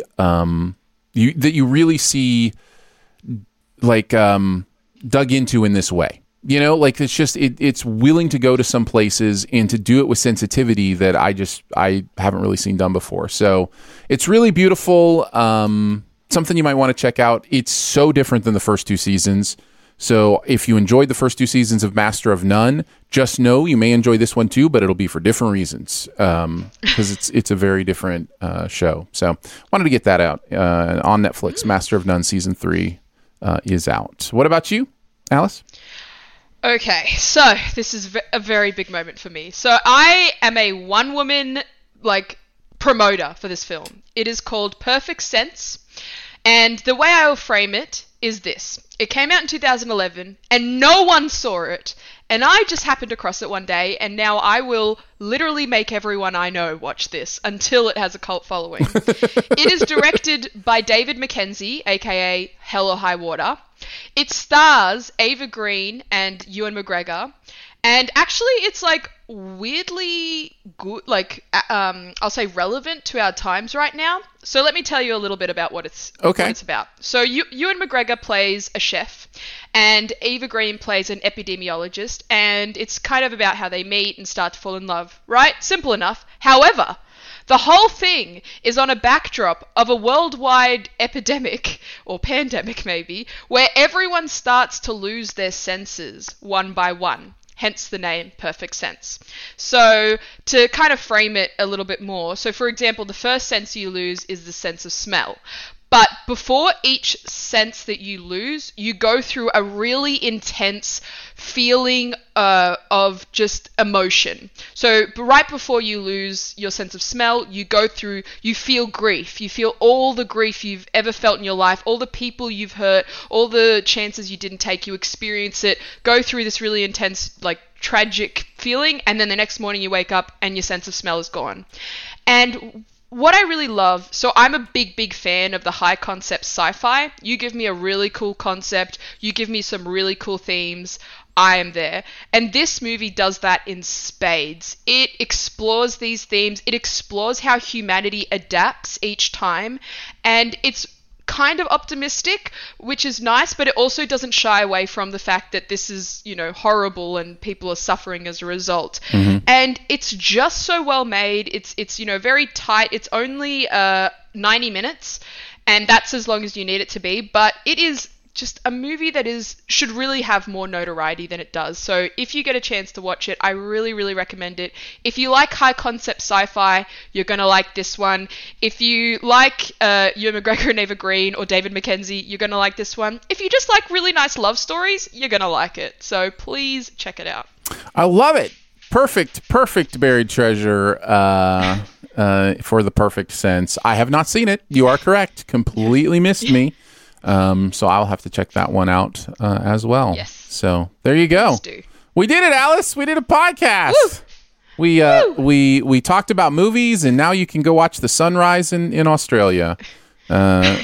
dug into in this way. It's just it's willing to go to some places and to do it with sensitivity that I haven't really seen done before. So it's really beautiful. Something you might want to check out. It's so different than the first 2 seasons. So if you enjoyed the first 2 seasons of Master of None, just know you may enjoy this one too, but it'll be for different reasons because it's a very different show. So wanted to get that out on Netflix. Master of None season 3 is out. What about you, Alice? Okay, so this is a very big moment for me. So I am a one-woman promoter for this film. It is called Perfect Sense, and the way I will frame it is this. It came out in 2011 and no one saw it, and I just happened across it one day, and now I will literally make everyone I know watch this until it has a cult following. It is directed by David Mackenzie, aka Hell or High Water. It stars Ava Green and Ewan McGregor, and actually it's weirdly good, I'll say relevant to our times right now. So let me tell you a little bit about what it's about. So Ewan McGregor plays a chef, and Eva Green plays an epidemiologist, and it's kind of about how they meet and start to fall in love, right? Simple enough. However, the whole thing is on a backdrop of a worldwide epidemic, or pandemic maybe, where everyone starts to lose their senses one by one. Hence the name Perfect Sense. So to kind of frame it a little bit more, so for example, the first sense you lose is the sense of smell. But before each sense that you lose, you go through a really intense feeling of just emotion. So right before you lose your sense of smell, you feel grief. You feel all the grief you've ever felt in your life, all the people you've hurt, all the chances you didn't take. You experience it, go through this really intense, tragic feeling, and then the next morning you wake up and your sense of smell is gone. And what I really love, so I'm a big fan of the high concept sci-fi. You give me a really cool concept, you give me some really cool themes, I am there. And this movie does that in spades. It explores these themes, it explores how humanity adapts each time, and it's kind of optimistic, which is nice, but it also doesn't shy away from the fact that this is, horrible and people are suffering as a result. Mm-hmm. And it's just so well made. It's very tight. It's only 90 minutes, and that's as long as you need it to be, but it is just a movie that should really have more notoriety than it does. So if you get a chance to watch it, I really, really recommend it. If you like high concept sci-fi, you're going to like this one. If you like Ewan McGregor and Eva Green or David Mackenzie, you're going to like this one. If you just like really nice love stories, you're going to like it. So please check it out. I love it. Perfect buried treasure for the Perfect Sense. I have not seen it. You are correct. Completely missed me. So I'll have to check that one out as well. Yes. So there you go. We did it, Alice. We did a podcast. Woo! We talked about movies, and now you can go watch the sunrise in Australia. Yeah.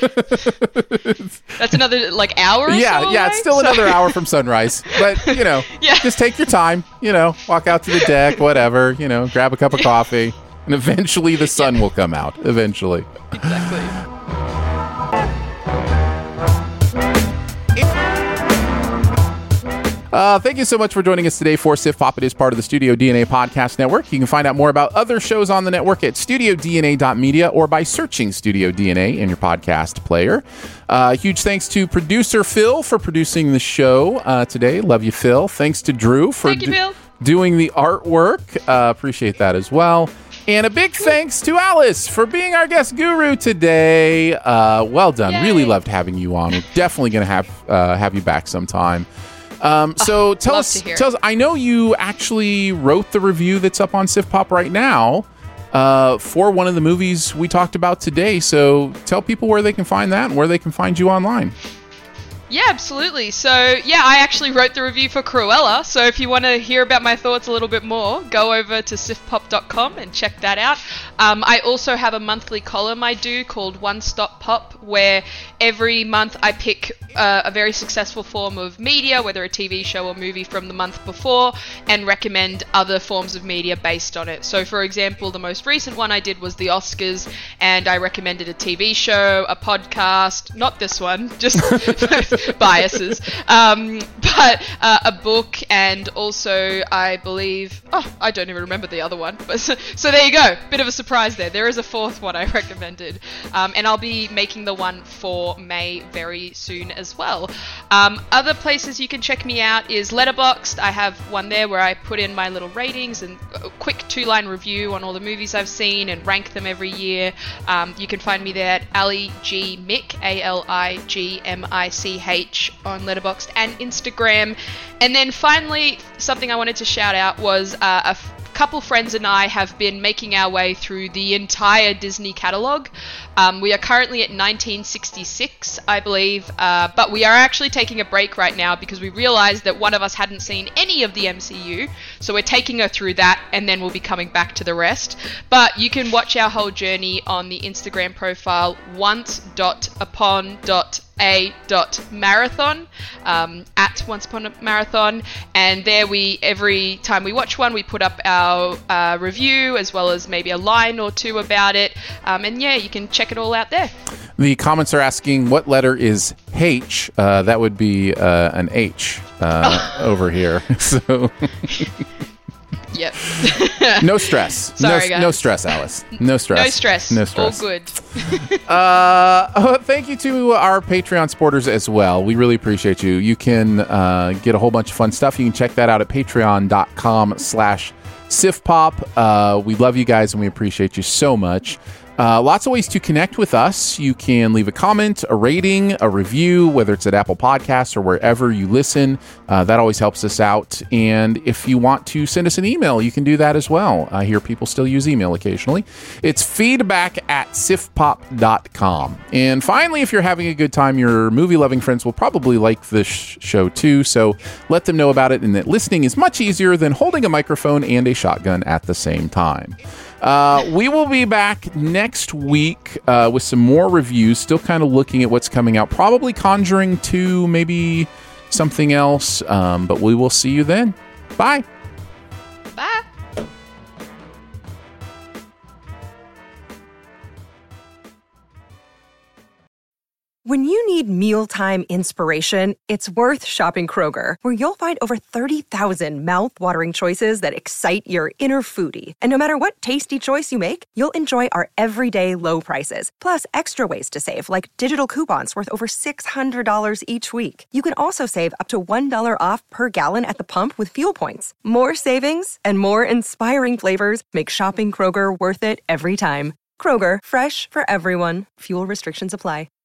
That's another hour or so away? It's still another hour from sunrise. But, just take your time, walk out to the deck, whatever, grab a cup of coffee, and eventually the sun will come out. Eventually. Exactly. Thank you so much for joining us today for Sif Pop. It is part of the Studio DNA Podcast Network. You can find out more about other shows on the network at studiodna.media or by searching Studio DNA in your podcast player. Huge thanks to producer Phil for producing the show today. Love you, Phil. Thanks to Drew for doing the artwork. Appreciate that as well. And a big thanks to Alice for being our guest guru today. Well done. Yay. Really loved having you on. We're definitely going to have you back sometime. So tell us, I know you actually wrote the review that's up on Sif Pop right now for one of the movies we talked about today. So tell people where they can find that and where they can find you online. Yeah, absolutely. So, I actually wrote the review for Cruella. So if you want to hear about my thoughts a little bit more, go over to sifpop.com and check that out. I also have a monthly column I do called One Stop Pop, where every month I pick a very successful form of media, whether a TV show or movie from the month before, and recommend other forms of media based on it. So, for example, the most recent one I did was the Oscars, and I recommended a TV show, a podcast, not this one, just biases, but a book, and also I believe, I don't even remember the other one, but so there you go, bit of a surprise there. There is a fourth one I recommended, and I'll be making the one for May very soon as well. Other places you can check me out is Letterboxd. I have one there where I put in my little ratings and a quick 2-line review on all the movies I've seen and rank them every year. You can find me there at Ali G Mick, ALIGMICH on Letterboxd and Instagram. And then finally, something I wanted to shout out was a couple friends and I have been making our way through the entire Disney catalog. We are currently at 1966, I believe, but we are actually taking a break right now because we realized that one of us hadn't seen any of the MCU, so we're taking her through that and then we'll be coming back to the rest. But you can watch our whole journey on the Instagram profile once.upon.a.marathon, at Once Upon a Marathon, and there every time we watch one, we put up our review as well as maybe a line or two about it, and you can check it all out there. The comments are asking what letter is H. That would be an H over here. So yep. No stress. Sorry, guys. No stress, Alice. No stress. No stress. No stress. All good. Thank you to our Patreon supporters as well. We really appreciate you. You can get a whole bunch of fun stuff. You can check that out at patreon.com/SifPop. We love you guys and we appreciate you so much. Lots of ways to connect with us. You can leave a comment, a rating, a review, whether it's at Apple Podcasts or wherever you listen. That always helps us out. And if you want to send us an email, you can do that as well. I hear people still use email occasionally. It's feedback@sifpop.com. And finally, if you're having a good time, your movie-loving friends will probably like this show too. So let them know about it and that listening is much easier than holding a microphone and a shotgun at the same time. We will be back next week with some more reviews, still kind of looking at what's coming out. Probably Conjuring 2, maybe something else, but we will see you then. Bye. Bye. When you need mealtime inspiration, it's worth shopping Kroger, where you'll find over 30,000 mouth-watering choices that excite your inner foodie. And no matter what tasty choice you make, you'll enjoy our everyday low prices, plus extra ways to save, like digital coupons worth over $600 each week. You can also save up to $1 off per gallon at the pump with fuel points. More savings and more inspiring flavors make shopping Kroger worth it every time. Kroger, fresh for everyone. Fuel restrictions apply.